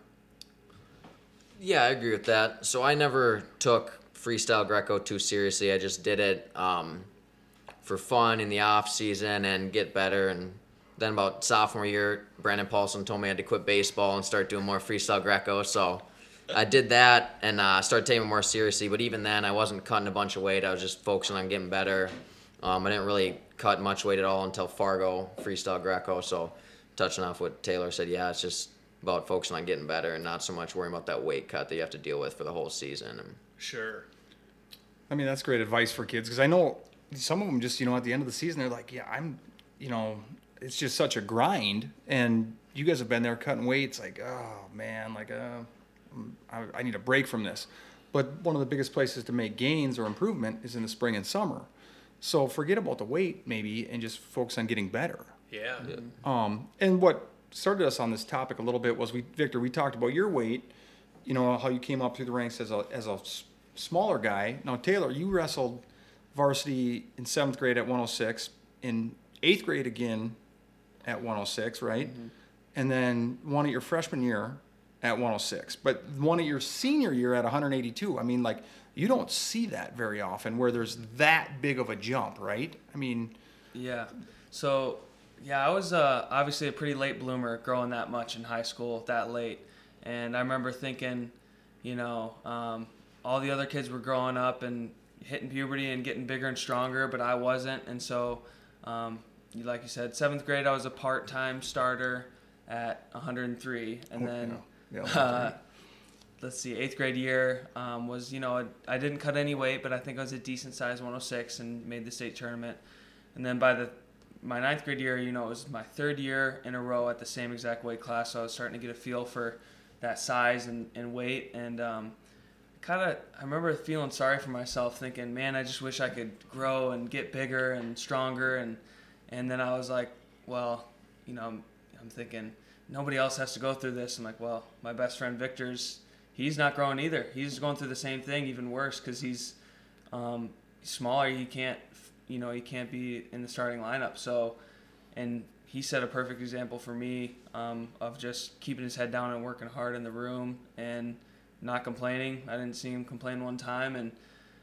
S4: Yeah, I agree with that. So I never took freestyle Greco too seriously. I just did it um, for fun in the off season and get better. And then about sophomore year, Brandon Paulson told me I had to quit baseball and start doing more freestyle Greco. So I did that and uh, started taking it more seriously. But even then, I wasn't cutting a bunch of weight. I was just focusing on getting better. Um, I didn't really cut much weight at all until Fargo freestyle Greco. So touching off what Taylor said, yeah, it's just about focusing on getting better and not so much worrying about that weight cut that you have to deal with for the whole season. And
S1: sure.
S2: I mean, that's great advice for kids because I know some of them just, you know, at the end of the season, they're like, yeah, I'm, you know, it's just such a grind. And you guys have been there cutting weight. It's like, oh, man, like, uh, I, I need a break from this. But one of the biggest places to make gains or improvement is in the spring and summer. So forget about the weight maybe and just focus on getting better.
S1: Yeah.
S4: yeah.
S2: Um, and what started us on this topic a little bit was we, Victor, we talked about your weight, you know, how you came up through the ranks as a, as a s- smaller guy. Now, Taylor, you wrestled varsity in seventh grade at one oh six, in eighth grade again at one oh six, right? Mm-hmm. And then one at your freshman year at one oh six, but one at your senior year at one eighty-two. I mean, like, you don't see that very often where there's that big of a jump, right? I mean,
S3: yeah. So, yeah, I was uh, obviously a pretty late bloomer growing that much in high school, that late. And I remember thinking, you know, um, all the other kids were growing up and hitting puberty and getting bigger and stronger, but I wasn't. And so, um, like you said, seventh grade, I was a part-time starter at one oh three. And then,
S2: yeah, yeah,
S3: uh, let's see, eighth grade year um, was, you know, I didn't cut any weight, but I think I was a decent size one oh six and made the state tournament. And then by the my ninth grade year, you know, it was my third year in a row at the same exact weight class, so I was starting to get a feel for that size and, and weight. And um, kind of, I remember feeling sorry for myself, thinking, man, I just wish I could grow and get bigger and stronger. And and then I was like, well, you know, I'm, I'm thinking, nobody else has to go through this. I'm like, well, my best friend Victor's, he's not growing either. He's going through the same thing, even worse, because he's um, smaller. He can't, you know, he can't be in the starting lineup. So, and he set a perfect example for me um, of just keeping his head down and working hard in the room and not complaining. I didn't see him complain one time. And,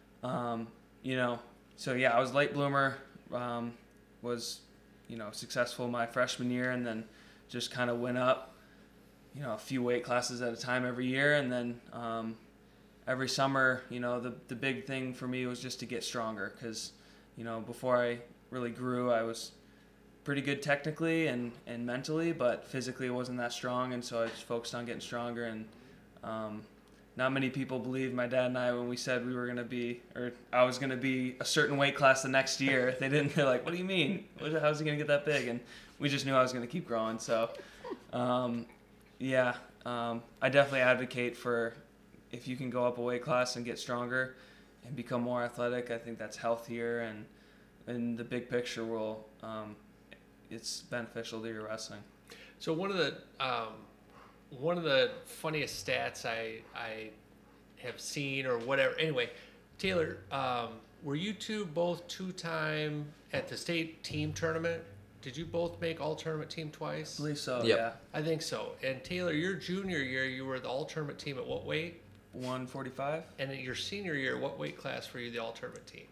S3: um, you know, so yeah, I was late bloomer, um, was, you know, successful my freshman year, and then just kind of went up, you know, a few weight classes at a time every year. And then um, every summer, you know, the, the big thing for me was just to get stronger, because, you know, before I really grew, I was pretty good technically and, and mentally, but physically it wasn't that strong. And so I just focused on getting stronger. And um, not many people believed my dad and I when we said we were going to be, or I was going to be a certain weight class the next year. They didn't, they're like, what do you mean? How's he going to get that big? And we just knew I was going to keep growing. So, um, yeah, um, I definitely advocate for if you can go up a weight class and get stronger and become more athletic, I think that's healthier, and in the big picture will um, it's beneficial to your wrestling.
S1: So one of the um, one of the funniest stats I I have seen or whatever. Anyway, Taylor, um, were you two both two time at the state team tournament? Did you both make all tournament team twice?
S3: I believe so.
S4: Yep.
S3: Yeah.
S1: I think so. And Taylor, your junior year, you were the all tournament team at what weight?
S3: one forty-five.
S1: And in your senior year, what weight class were you the all tournament team?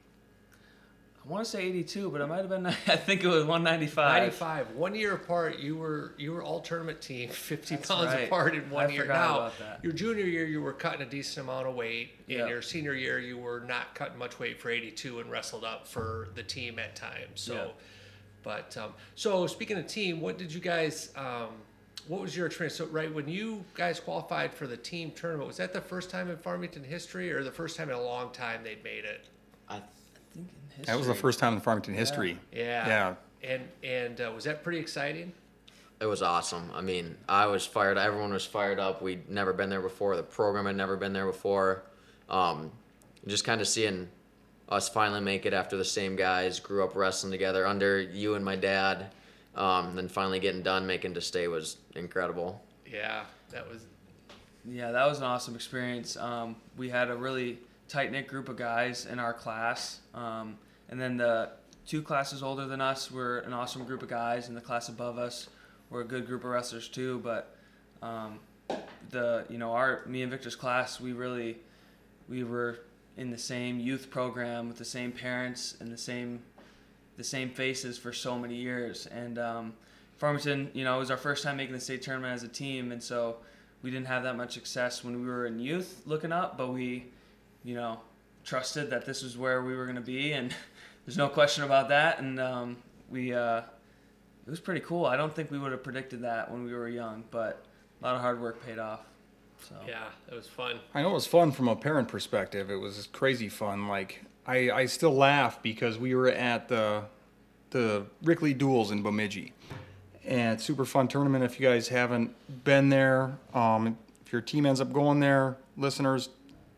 S3: I want to say eighty-two, but it might have been. I think it was one ninety-five.
S1: ninety-five. One year apart, you were you were all tournament team, fifty
S3: That's
S1: pounds
S3: right.
S1: apart in one
S3: I
S1: year.
S3: forgot
S1: Now,
S3: about that.
S1: your junior year, you were cutting a decent amount of weight. In
S3: Yeah.
S1: your senior year, you were not cutting much weight for eighty-two and wrestled up for the team at times. So,
S3: Yeah.
S1: but um, so speaking of team, what did you guys? Um, what was your experience? So, right when you guys qualified for the team tournament, was that the first time in Farmington history, or the first time in a long time they'd made it?
S4: I
S3: I think in history.
S2: That was the first time in Farmington history.
S1: Yeah.
S2: Yeah.
S1: And and uh, was that pretty exciting?
S4: It was awesome. I mean, I was fired. Everyone was fired up. We'd never been there before. The program had never been there before. Um, just kind of seeing us finally make it after the same guys grew up wrestling together under you and my dad. Um, then finally getting done, making to stay was incredible.
S1: Yeah, that was.
S3: Yeah, that was an awesome experience. Um, we had a really tight-knit group of guys in our class. Um, and then the two classes older than us were an awesome group of guys, and the class above us were a good group of wrestlers too. But um, the you know our me and Victor's class, we really we were in the same youth program with the same parents and the same the same faces for so many years. And um, Farmington, you know, it was our first time making the state tournament as a team, and so we didn't have that much success when we were in youth looking up, but we, you know, trusted that this was where we were going to be, and there's no question about that. And um, we, uh, it was pretty cool. I don't think we would have predicted that when we were young, but a lot of hard work paid off. So
S1: Yeah, it was fun.
S2: I know it was fun from a parent perspective. It was crazy fun. Like I, I still laugh because we were at the the Rickley Duels in Bemidji, and it's super fun tournament. If you guys haven't been there, um, if your team ends up going there, listeners,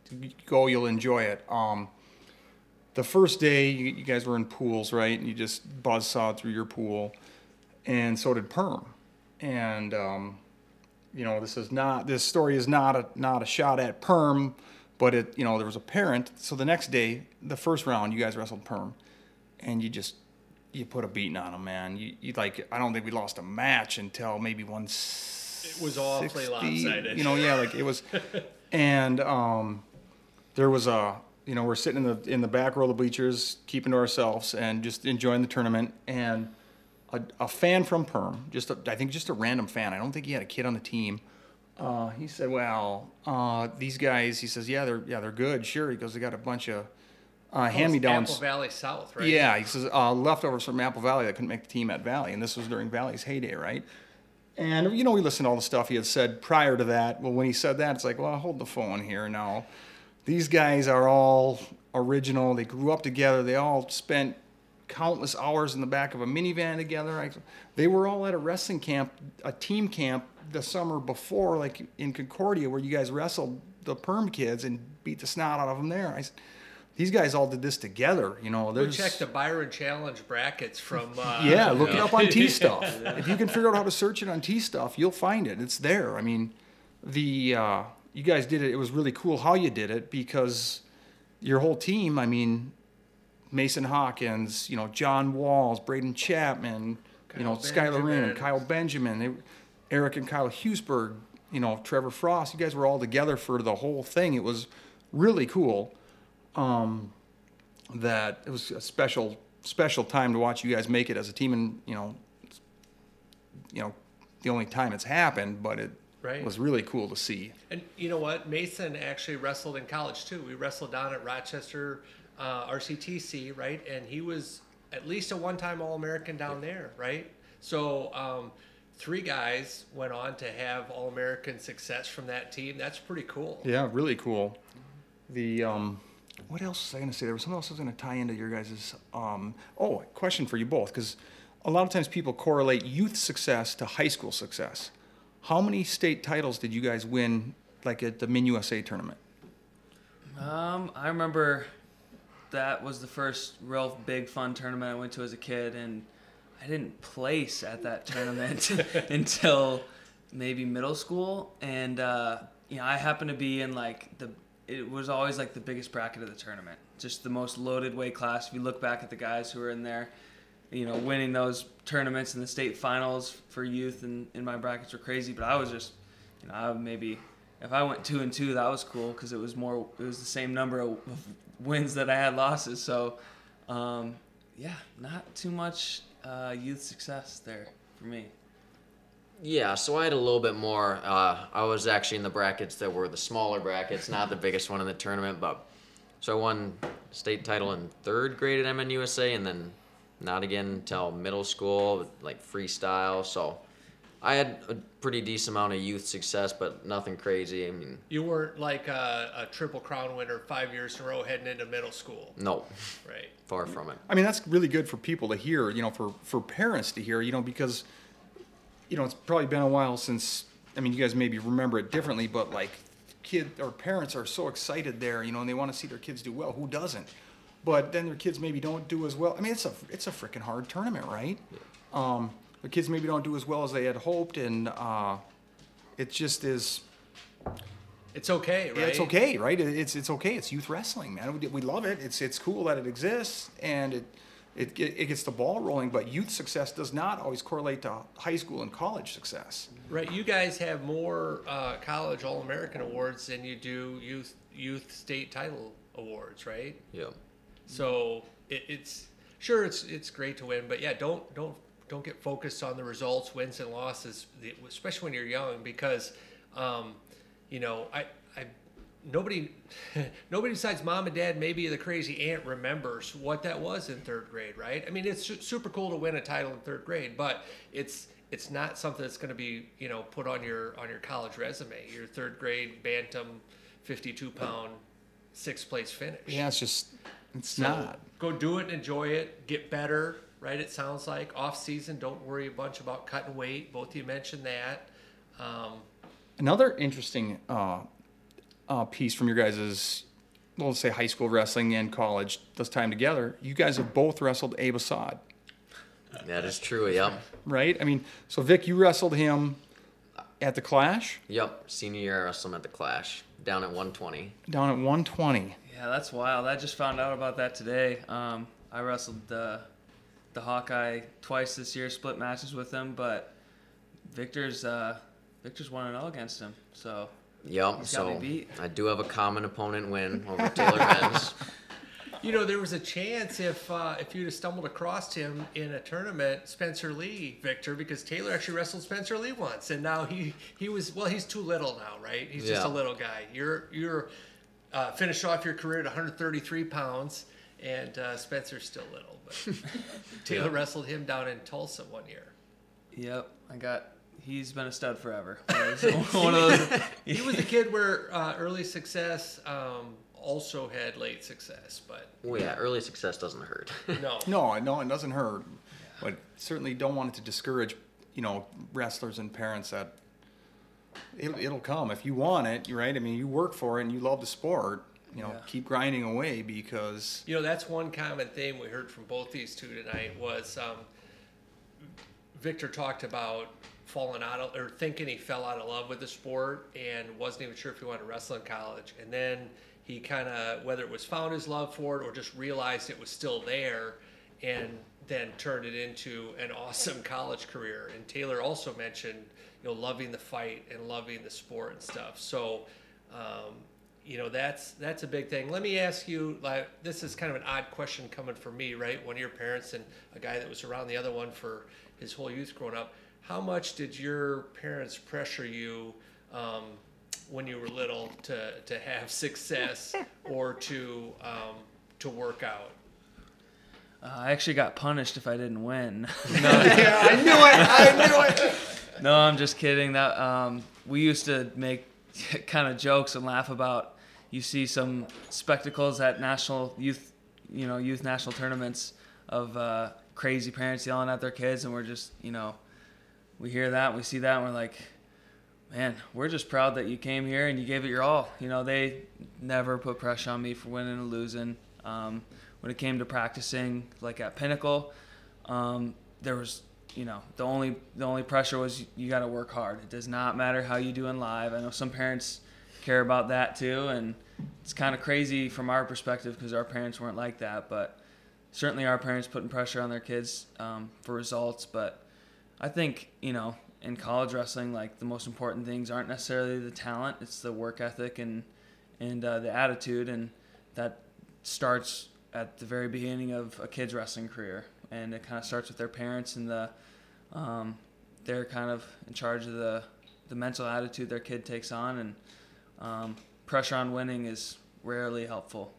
S2: go. You'll enjoy it. Um, the first day, you, you guys were in pools, right? And you just buzzsawed through your pool, and so did Perm, and. Um, You know, this is not. This story is not a not a shot at Perm, but it. You know, there was a parent. So the next day, the first round, you guys wrestled Perm, and you just you put a beating on them, man. You, you like. I don't think we lost a match until maybe one.
S1: It was awfully
S2: sixty,
S1: lopsided.
S2: You know, yeah, like it was, and um, there was a. You know, we're sitting in the in the back row of the bleachers, keeping to ourselves, and just enjoying the tournament, and. A, a fan from Perm, just a, I think just a random fan. I don't think he had a kid on the team. Uh, he said, "Well, uh, these guys." He says, "Yeah, they're yeah they're good. Sure." He goes, "They got a bunch of uh, hand-me-downs."
S1: Apple Valley South, right?
S2: Yeah, he says uh, leftovers from Apple Valley that couldn't make the team at Valley, and this was during Valley's heyday, right? And you know, we listened to all the stuff he had said prior to that. Well, when he said that, it's like, well, hold the phone here now. These guys are all original. They grew up together. They all spent countless hours in the back of a minivan together. I, they were all at a wrestling camp, a team camp the summer before, like in Concordia, where you guys wrestled the Perm kids and beat the snot out of them there. I said, these guys all did this together, you know.
S1: Go
S2: There's,
S1: check the Byron Challenge brackets from. Uh,
S2: yeah, look
S1: you
S2: it
S1: know.
S2: up on T Stuff. If you can figure out how to search it on T Stuff, you'll find it. It's there. I mean, the uh, you guys did it. It was really cool how you did it because your whole team. I mean. Mason Hawkins, you know, John Walls, Braden Chapman,
S1: Kyle
S2: you know, Skylar Rinn,
S1: Benjamin.
S2: Kyle Benjamin, they, Eric and Kyle Hughesburg, you know, Trevor Frost. You guys were all together for the whole thing. It was really cool. Um, that it was a special, special time to watch you guys make it as a team, and you know, you know, the only time it's happened, but it
S1: Right.
S2: was really cool to see.
S1: And you know what? Mason actually wrestled in college too. We wrestled down at Rochester uh, R C T C, right? And he was at least a one-time All-American down there, right? So um, three guys went on to have All-American success from that team. That's pretty cool.
S2: Yeah, really cool. The um, what else was I going to say? There was something else I was going to tie into your guys' um. Oh, question for you both, because a lot of times people correlate youth success to high school success. How many state titles did you guys win, like at the Min U S A tournament?
S3: Um, I remember that was the first real big fun tournament I went to as a kid, and I didn't place at that tournament until maybe middle school. And uh, you know, I happened to be in like the it was always like the biggest bracket of the tournament, just the most loaded weight class. If you look back at the guys who were in there, you know, winning those tournaments in the state finals for youth and in my brackets were crazy. But I was just, you know, I maybe if I went two and two, that was cool because it was more, it was the same number of wins that I had losses. So, um, yeah, not too much uh, youth success there for me.
S4: Yeah, so I had a little bit more. Uh, I was actually in the brackets that were the smaller brackets, not the biggest one in the tournament. But so I won state title in third grade at M N U S A, and then not again until middle school, like freestyle. So I had a pretty decent amount of youth success, but nothing crazy. I mean,
S1: You weren't like a, a triple crown winner five years in a row heading into middle school,
S4: no,
S1: right?
S4: far from it.
S2: I mean, that's really good for people to hear, you know, for, for parents to hear, you know, because, you know, it's probably been a while since, I mean, you guys maybe remember it differently, but like kid or parents are so excited there, you know, and they want to see their kids do well. Who doesn't? But then their kids maybe don't do as well. I mean, it's a, it's a freaking hard tournament, right?
S4: Yeah.
S2: Um, the kids maybe don't do as well as they had hoped, and uh, it just is.
S1: It's okay, right?
S2: Yeah, it's okay, right? It- It's it's okay. It's youth wrestling, man. We, we love it. It's it's cool that it exists, and it, it it gets the ball rolling. But youth success does not always correlate to high school and college success.
S1: Right. You guys have more uh, college All-American awards than you do youth youth state title awards, right?
S4: Yeah.
S1: So it, it's sure it's it's great to win, but yeah, don't don't don't get focused on the results, wins and losses, especially when you're young, because um, you know I I nobody nobody besides mom and dad, maybe the crazy aunt, remembers what that was in third grade, right? I mean, it's su- super cool to win a title in third grade, but it's it's not something that's going to be, you know, put on your on your college resume. Your third grade bantam, fifty-two pound, sixth place finish.
S2: Yeah, it's just it's
S1: So
S2: not.
S1: go do it, enjoy it, get better, right? It sounds like off season. Don't worry a bunch about cutting weight. Both of you mentioned that. Um,
S2: Another interesting uh, uh, piece from your guys' well, let's say high school wrestling and college, this time together. You guys have both wrestled Abe Assad,
S4: That is true. Yep.
S2: right? I mean, so Vic, you wrestled him at the Clash
S4: Yep. Senior year, I wrestled him at the Clash down at one twenty.
S2: down at one twenty.
S3: Yeah, that's wild. I just found out about that today. Um, I wrestled the the Hawkeye twice this year, split matches with him, but Victor's uh, Victor's one and zero against him. So
S4: Yep.
S3: He's got me
S4: So
S3: beat.
S4: I do have a common opponent win over Taylor Benz.
S1: you know, there was a chance if uh, if you'd have stumbled across him in a tournament, Spencer Lee, Victor, because Taylor actually wrestled Spencer Lee once, and now he he was well, he's too little now, right? He's just
S4: Yeah.
S1: a little guy. You're you're uh, finished off your career at one hundred thirty-three pounds, and uh, Spencer's still little, but Taylor wrestled him down in Tulsa one year.
S3: yep, I got. He's been a stud forever. He's one of those.
S1: He was a kid where uh, early success um, also had late success, but
S4: Well, yeah, early success doesn't hurt.
S1: no.
S2: No, no, it doesn't hurt, but certainly don't want it to discourage, you know, wrestlers and parents that it'll, it'll come if you want it, right? I mean, you work for it and you love the sport. You know,
S3: Yeah.
S2: keep grinding away because
S1: You know, that's one common theme we heard from both these two tonight was um, Victor talked about falling out of, or thinking he fell out of love with the sport and wasn't even sure if he wanted to wrestle in college. And then he kind of, whether it was found his love for it or just realized it was still there, and then turned it into an awesome college career. And Taylor also mentioned, you know, loving the fight and loving the sport and stuff. So, um, you know, that's that's a big thing. Let me ask you, like, this is kind of an odd question coming from me, right? One of your parents and a guy that was around the other one for his whole youth growing up. How much did your parents pressure you um, when you were little to, to have success or to um, to work out?
S3: Uh, I actually got punished if I didn't win.
S2: yeah, I knew it. I knew it.
S3: No, I'm just kidding. That um, we used to make kind of jokes and laugh about. You see some spectacles at national youth, you know, youth national tournaments of uh, crazy parents yelling at their kids, and we're just, you know, we hear that, we see that, and we're like, Man, we're just proud that you came here and you gave it your all. You know, they never put pressure on me for winning or losing. Um, when it came to practicing, like at Pinnacle, um, there was, you know, the only the only pressure was you got to work hard. It does not matter how you do in live. I know some parents care about that too, and it's kind of crazy from our perspective because our parents weren't like that. But certainly our parents putting pressure on their kids um, for results. But I think, you know, in college wrestling, like the most important things aren't necessarily the talent; it's the work ethic and and uh, the attitude, and that starts at the very beginning of a kid's wrestling career, and it kind of starts with their parents and the um, they're kind of in charge of the the mental attitude their kid takes on, and um, pressure on winning is rarely helpful.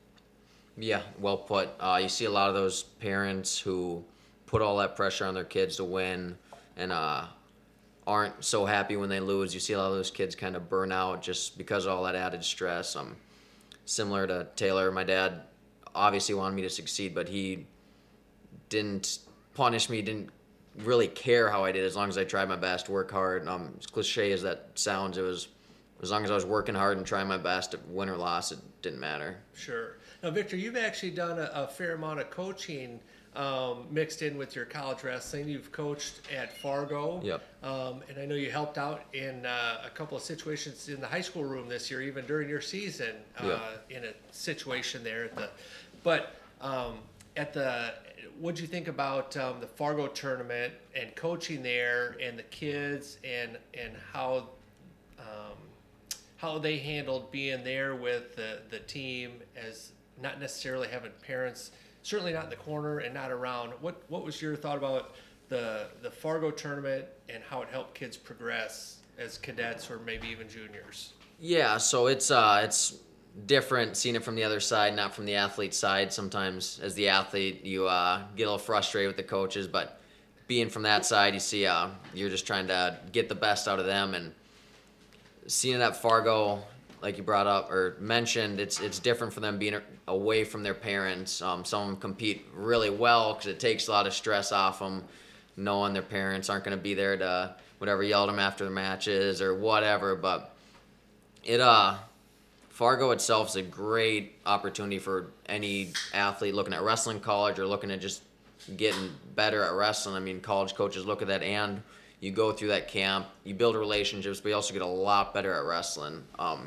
S4: Yeah, well put. Uh, you see a lot of those parents who put all that pressure on their kids to win, and uh, aren't so happy when they lose. You see a lot of those kids kind of burn out just because of all that added stress. Um, similar to Taylor, my dad obviously wanted me to succeed, but he didn't punish me, didn't really care how I did as long as I tried my best, work hard. Um, as cliche as that sounds, it was as long as I was working hard and trying my best, win or loss, it didn't matter.
S1: Sure. Now, Victor, you've actually done a, a fair amount of coaching um, mixed in with your college wrestling. You've coached at Fargo.
S4: Yep.
S1: Um, and I know you helped out in uh, a couple of situations in the high school room this year, even during your season, uh,
S4: Yep.
S1: in a situation there. At the, but um, at the, what'd you think about um, the Fargo tournament and coaching there and the kids and and how um, how they handled being there with the, the team as not necessarily having parents, certainly not in the corner and not around. What what was your thought about the the Fargo tournament and how it helped kids progress as cadets or maybe even juniors?
S4: Yeah, so it's uh, it's different seeing it from the other side, not from the athlete side. Sometimes as the athlete, you uh, get a little frustrated with the coaches, but being from that side, you see uh, you're just trying to get the best out of them. And seeing it at Fargo, like you brought up or mentioned, it's it's different for them being away from their parents. Um, some of them compete really well because it takes a lot of stress off them, knowing their parents aren't going to be there to whatever yell at them after the matches or whatever. But it uh, Fargo itself is a great opportunity for any athlete looking at wrestling college or looking at just getting better at wrestling. I mean, college coaches look at that, and you go through that camp, you build relationships, but you also get a lot better at wrestling. Um,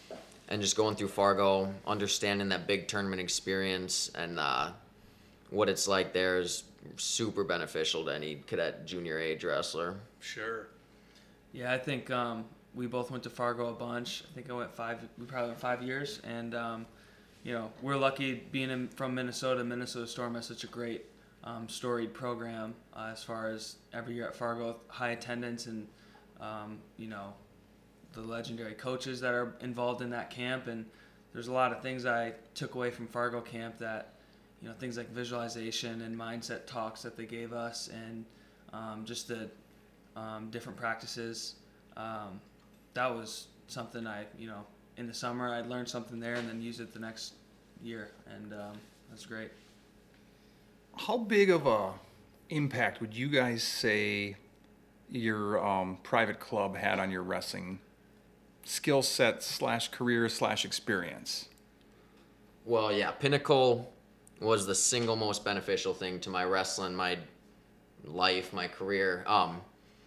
S4: and just going through Fargo, understanding that big tournament experience and uh, what it's like there is super beneficial to any cadet junior age wrestler.
S1: Sure.
S3: Yeah, I think um, we both went to Fargo a bunch. I think I went five. We probably went five years, and um, you know, we're lucky being in, from Minnesota. Minnesota Storm has such a great, um, storied program uh, as far as every year at Fargo, high attendance, and um, you know, the legendary coaches that are involved in that camp. And there's a lot of things I took away from Fargo camp that, you know, things like visualization and mindset talks that they gave us, and um, just the um, different practices. Um, that was something I, you know, in the summer I'd learn something there and then use it the next year, and um, that's great.
S2: How big of a impact would you guys say your um, private club had on your wrestling skill set slash career slash experience?
S4: Well, yeah, Pinnacle was the single most beneficial thing to my wrestling, my life, my career. Um,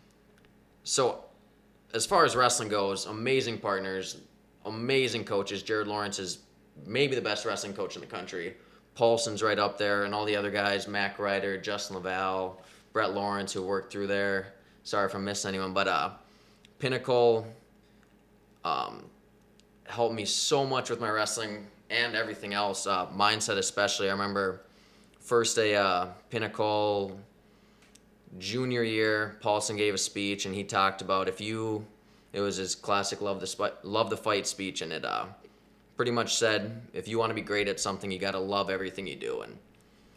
S4: so as far as wrestling goes, amazing partners, amazing coaches. Jared Lawrence is maybe the best wrestling coach in the country. Paulson's right up there, and all the other guys, Mac Ryder, Justin Laval, Brett Lawrence, who worked through there. Sorry if I'm missing anyone, but uh, Pinnacle um, helped me so much with my wrestling and everything else, uh, mindset especially. I remember first day uh, Pinnacle junior year, Paulson gave a speech, and he talked about if you, it was his classic love the sp- love the fight speech, and it uh, pretty much said if you want to be great at something, you got to love everything you do. And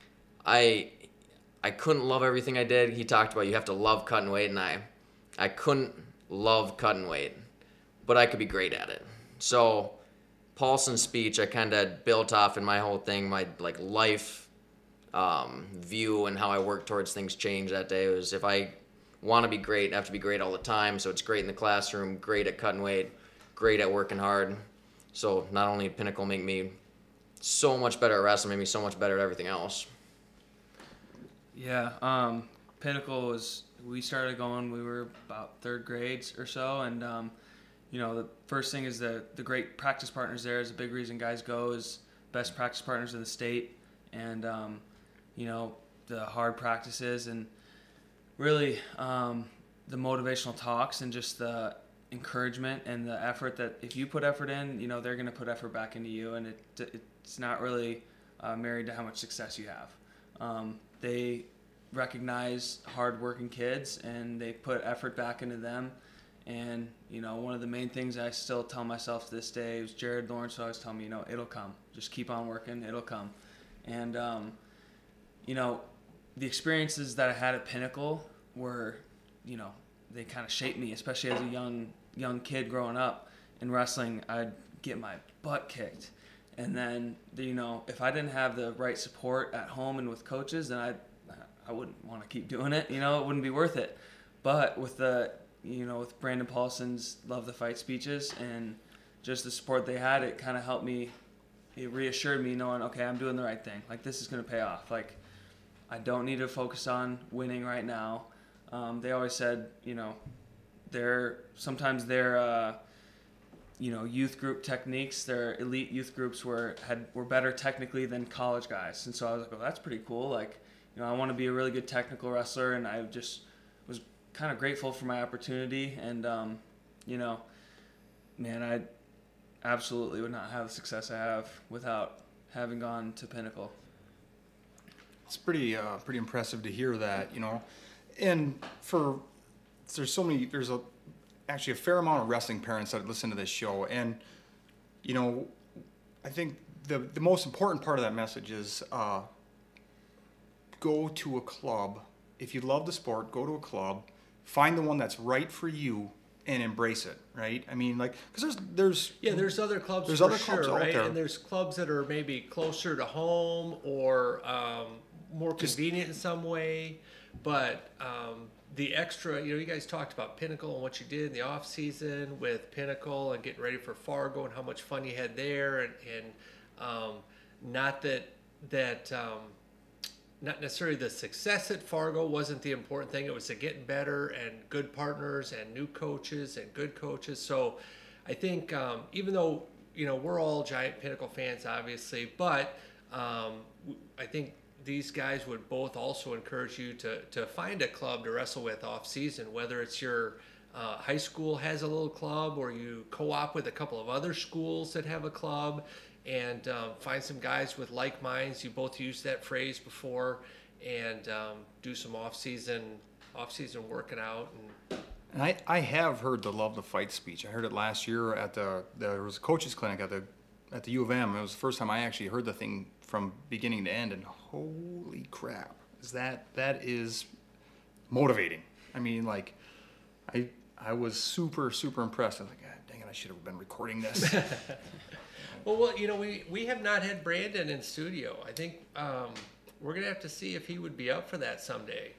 S4: I I couldn't love everything I did. He talked about you have to love cutting weight, and I I couldn't love cutting weight, but I could be great at it. So Paulson's speech, I kind of built off in my whole thing, my like life um, view and how I worked towards things changed that day. It was if I want to be great, have to be great all the time. So it's great in the classroom, great at cutting weight, great at working hard. So not only did Pinnacle make me so much better at wrestling, made me so much better at everything else.
S3: Yeah, um, Pinnacle was, we started going, we were about third grades or so, and, um, you know, the first thing is the, the great practice partners there is a big reason guys go, is best practice partners in the state, and, um, you know, the hard practices, and really um, the motivational talks and just the encouragement and the effort that if you put effort in, you know, they're going to put effort back into you, and it, it's not really uh, married to how much success you have. Um, they recognize hard-working kids, and they put effort back into them. And, you know, one of the main things I still tell myself to this day was Jared Lawrence always tell me, you know, it'll come. Just keep on working. It'll come. And, um, you know, the experiences that I had at Pinnacle were, you know, they kind of shaped me, especially as a young young kid growing up in wrestling. I'd get my butt kicked. And then, you know, if I didn't have the right support at home and with coaches, then I I wouldn't want to keep doing it. You know, it wouldn't be worth it. But with the, you know, with Brandon Paulson's Love the Fight speeches and just the support they had, it kind of helped me, it reassured me knowing, okay, I'm doing the right thing. Like, this is going to pay off. Like, I don't need to focus on winning right now. Um, they always said, you know, they're, sometimes their, uh, you know, youth group techniques, their elite youth groups were, had, were better technically than college guys. And so I was like, oh, that's pretty cool. Like, you know, I want to be a really good technical wrestler, and I just was kind of grateful for my opportunity. And, um, you know, man, I absolutely would not have the success I have without having gone to Pinnacle.
S2: It's pretty, uh, pretty impressive to hear that, you know. And for, there's so many, there's a, actually a fair amount of wrestling parents that listen to this show. And, you know, I think the, the most important part of that message is, uh, go to a club. If you love the sport, go to a club, find the one that's right for you, and embrace it. Right? I mean, like, because there's there's
S1: yeah, there's other clubs.
S2: There's
S1: for
S2: other
S1: sure,
S2: clubs out
S1: right?
S2: there.
S1: And there's clubs that are maybe closer to home or um, more convenient in some way. But um, the extra, you know, you guys talked about Pinnacle and what you did in the off season with Pinnacle and getting ready for Fargo and how much fun you had there, and and um, not that that. Um, Not necessarily the success at Fargo wasn't the important thing. It was the getting better and good partners and new coaches and good coaches. So I think um, even though, you know, we're all giant Pinnacle fans, obviously, but um, I think these guys would both also encourage you to, to find a club to wrestle with off season, whether it's your uh, high school has a little club or you co-op with a couple of other schools that have a club. And um, find some guys with like minds. You both used that phrase before, and um, do some off-season, off-season working out. And,
S2: and I, I have heard the Love the Fight speech. I heard it last year at the there was a coaches clinic at the at the U of M. It was the first time I actually heard the thing from beginning to end, and holy crap, is that that is motivating. I mean, like, I I was super super impressed. I was like, God dang it, I should have been recording this.
S1: Well, well, you know, we, we have not had Brandon in studio. I think um, we're going to have to see if he would be up for that someday.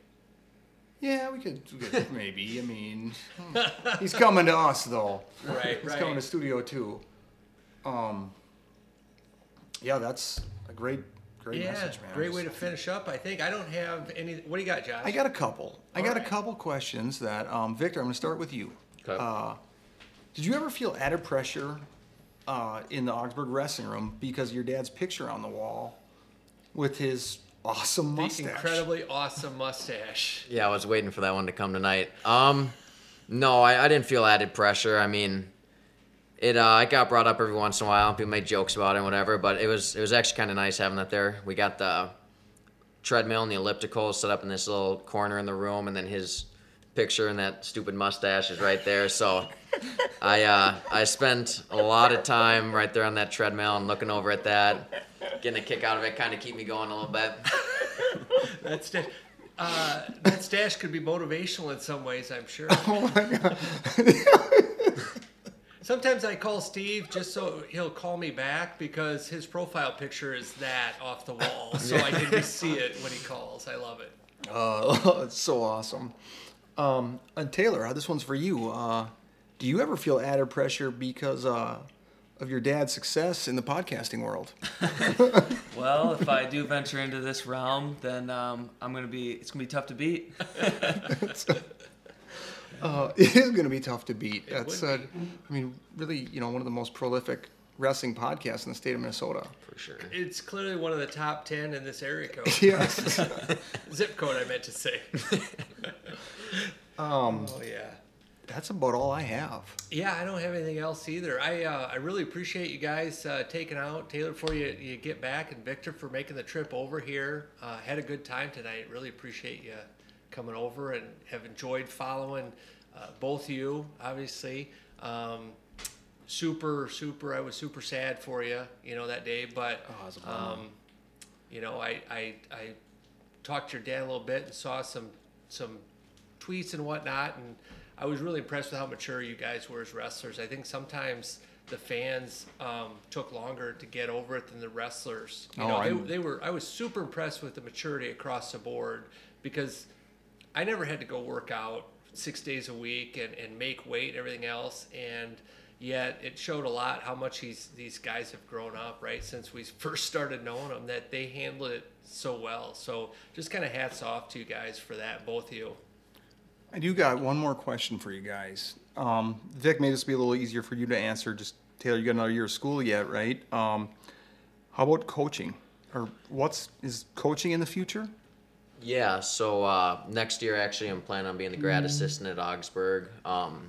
S2: Yeah, we could, we could maybe. I mean, he's coming to us, though.
S1: Right,
S2: He's
S1: right.
S2: coming to studio, too. Um, yeah, that's a great, great
S1: yeah,
S2: message, man.
S1: great way to finish up, I think. I don't have any. What do you got, Josh?
S2: I got a couple. I
S1: All
S2: got
S1: right.
S2: a couple questions that, um, Victor, I'm going to start with you.
S4: Okay.
S2: Uh, did you ever feel added pressure uh, in the Augsburg wrestling room because of your dad's picture on the wall with his awesome
S1: The
S2: mustache?
S1: incredibly awesome mustache.
S4: Yeah, I was waiting for that one to come tonight. Um, no, I, I didn't feel added pressure. I mean, it uh, it got brought up every once in a while. People made jokes about it and whatever, but it was it was actually kind of nice having that there. We got the treadmill and the elliptical set up in this little corner in the room, and then his picture and that stupid mustache is right there. So I uh, I spent a lot of time right there on that treadmill and looking over at that, getting a kick out of it, kind of keep me going a little bit.
S1: That stash, uh, that stash could be motivational in some ways, I'm sure.
S2: Oh, my God.
S1: Sometimes I call Steve just so he'll call me back because his profile picture is that off the wall, so I can just see it when he calls. I love it.
S2: Uh, it's so awesome. Um, and Taylor, this one's for you. Uh, do you ever feel added pressure because uh, of your dad's success in the podcasting world?
S3: Well, if I do venture into this realm, then um, I'm gonna be. It's gonna be tough to beat.
S2: uh, it is going to be tough to beat.
S1: It
S2: That's,
S1: would
S2: uh,
S1: be.
S2: I mean, really, you know, one of the most prolific wrestling podcasts in the state of Minnesota.
S4: For sure.
S1: It's clearly one of the top ten in this area code.
S2: Yes.
S1: Zip code, I meant to say.
S2: um,
S1: Oh, yeah.
S2: that's about all I have.
S1: Yeah, I don't have anything else either. I uh, I really appreciate you guys uh, taking out Taylor before you, you get back, and Victor for making the trip over here. Uh, had a good time tonight. Really appreciate you coming over, and have enjoyed following uh, both of you, obviously. Um, super, super, I was super sad for you, you know, that day. But,
S2: Oh, it was a bummer.
S1: um, you know, I, I, I talked to your dad a little bit and saw some some tweets and whatnot, and I was really impressed with how mature you guys were as wrestlers. I think sometimes the fans um, took longer to get over it than the wrestlers. You
S2: Oh,
S1: know,
S2: I'm-
S1: they, they were. I was super impressed with the maturity across the board, because I never had to go work out six days a week and, and make weight and everything else, and yet it showed a lot how much he's, these guys have grown up, right, since we first started knowing them, that they handled it so well. So just kind of hats off to you guys for that, both of you.
S2: I do got one more question for you guys. Um, Vic, may this be a little easier for you to answer. Just Taylor, you got another year of school yet, right? Um, how about coaching? Or what's is coaching in the future?
S4: Yeah, so uh, next year actually I'm planning on being the grad assistant at Augsburg. Um,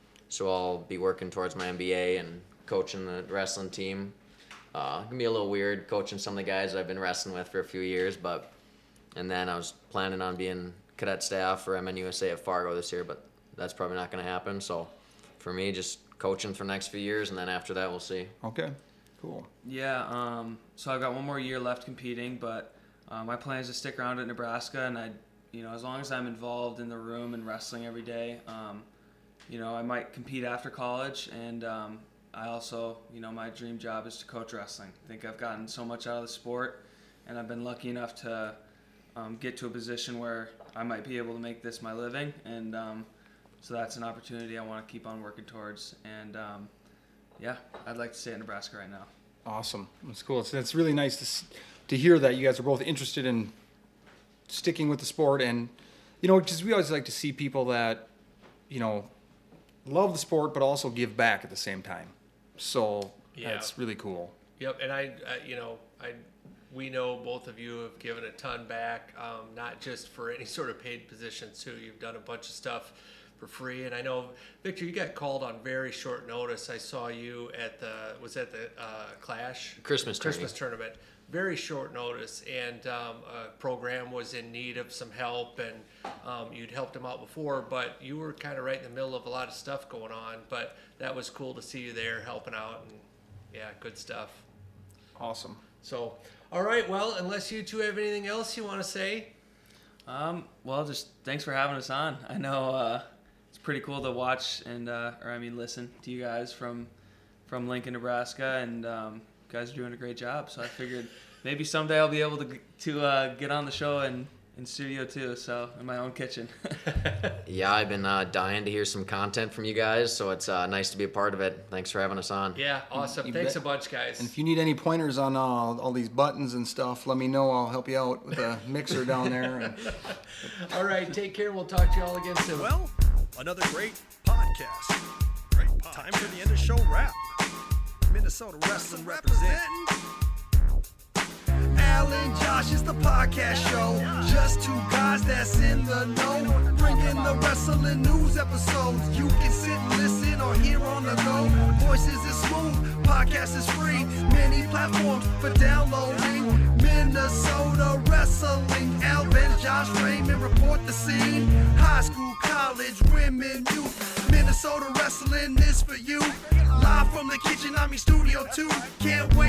S4: so I'll be working towards my M B A and coaching the wrestling team. Uh, it can be a little weird coaching some of the guys I've been wrestling with for a few years, but and then I was planning on being cadet staff for M N U S A at Fargo this year, but that's probably not going to happen. So for me, just coaching for the next few years, and then after that we'll see.
S2: Okay, cool.
S3: Yeah, um, so I've got one more year left competing, but uh, my plan is to stick around at Nebraska, and I, you know, as long as I'm involved in the room and wrestling every day, um, you know, I might compete after college, and um, I also, you know, my dream job is to coach wrestling. I think I've gotten so much out of the sport, and I've been lucky enough to um, get to a position where I might be able to make this my living, and um, so that's an opportunity I want to keep on working towards, and um, yeah, I'd like to stay at Nebraska right now.
S2: Awesome. That's cool. It's, it's really nice to s- to hear that you guys are both interested in sticking with the sport, and you know, because we always like to see people that, you know, love the sport but also give back at the same time. So
S1: Yeah.
S2: that's really cool.
S1: Yep, and I, I, you know, I, we know both of you have given a ton back, um, not just for any sort of paid positions too. You've done a bunch of stuff for free, and I know, Victor, you got called on very short notice. I saw you at the, was that the uh, Clash?
S4: Christmas
S1: Christmas
S4: tourney.
S1: tournament. Very short notice, and um, a program was in need of some help, and um, you'd helped them out before, but you were kind of right in the middle of a lot of stuff going on, but that was cool to see you there helping out, and yeah, good stuff.
S2: Awesome.
S1: So, all right, well, unless you two have anything else you want to say.
S3: Um, well, just thanks for having us on. I know uh, it's pretty cool to watch and, uh, or I mean, listen to you guys from from Lincoln, Nebraska, and um, you guys are doing a great job. So I figured maybe someday I'll be able to to uh, get on the show and in studio too. So in my own kitchen.
S4: Yeah, I've been uh, dying to hear some content from you guys, so it's uh, nice to be a part of it. Thanks for having us on.
S1: Yeah, awesome.
S2: You
S1: Thanks
S2: bet.
S1: a bunch, guys.
S2: And if you need any pointers on uh, all these buttons and stuff, let me know. I'll help you out with a mixer down there. And
S1: All right, take care. We'll talk to you all again soon.
S5: Well, another great podcast. Great podcast. Time for the end of show wrap. Minnesota Wrestling representing. Al and Josh is the podcast show. Just two guys that's in the know. Bringing the wrestling news episodes. You can sit and listen or hear on the go. Voices is smooth, podcast is free. Many platforms for downloading. Minnesota Wrestling. Al and Josh Raymond report the scene. High school, college, women, youth. Minnesota Wrestling is for you. Live from the kitchen, I'm in studio two. Can't wait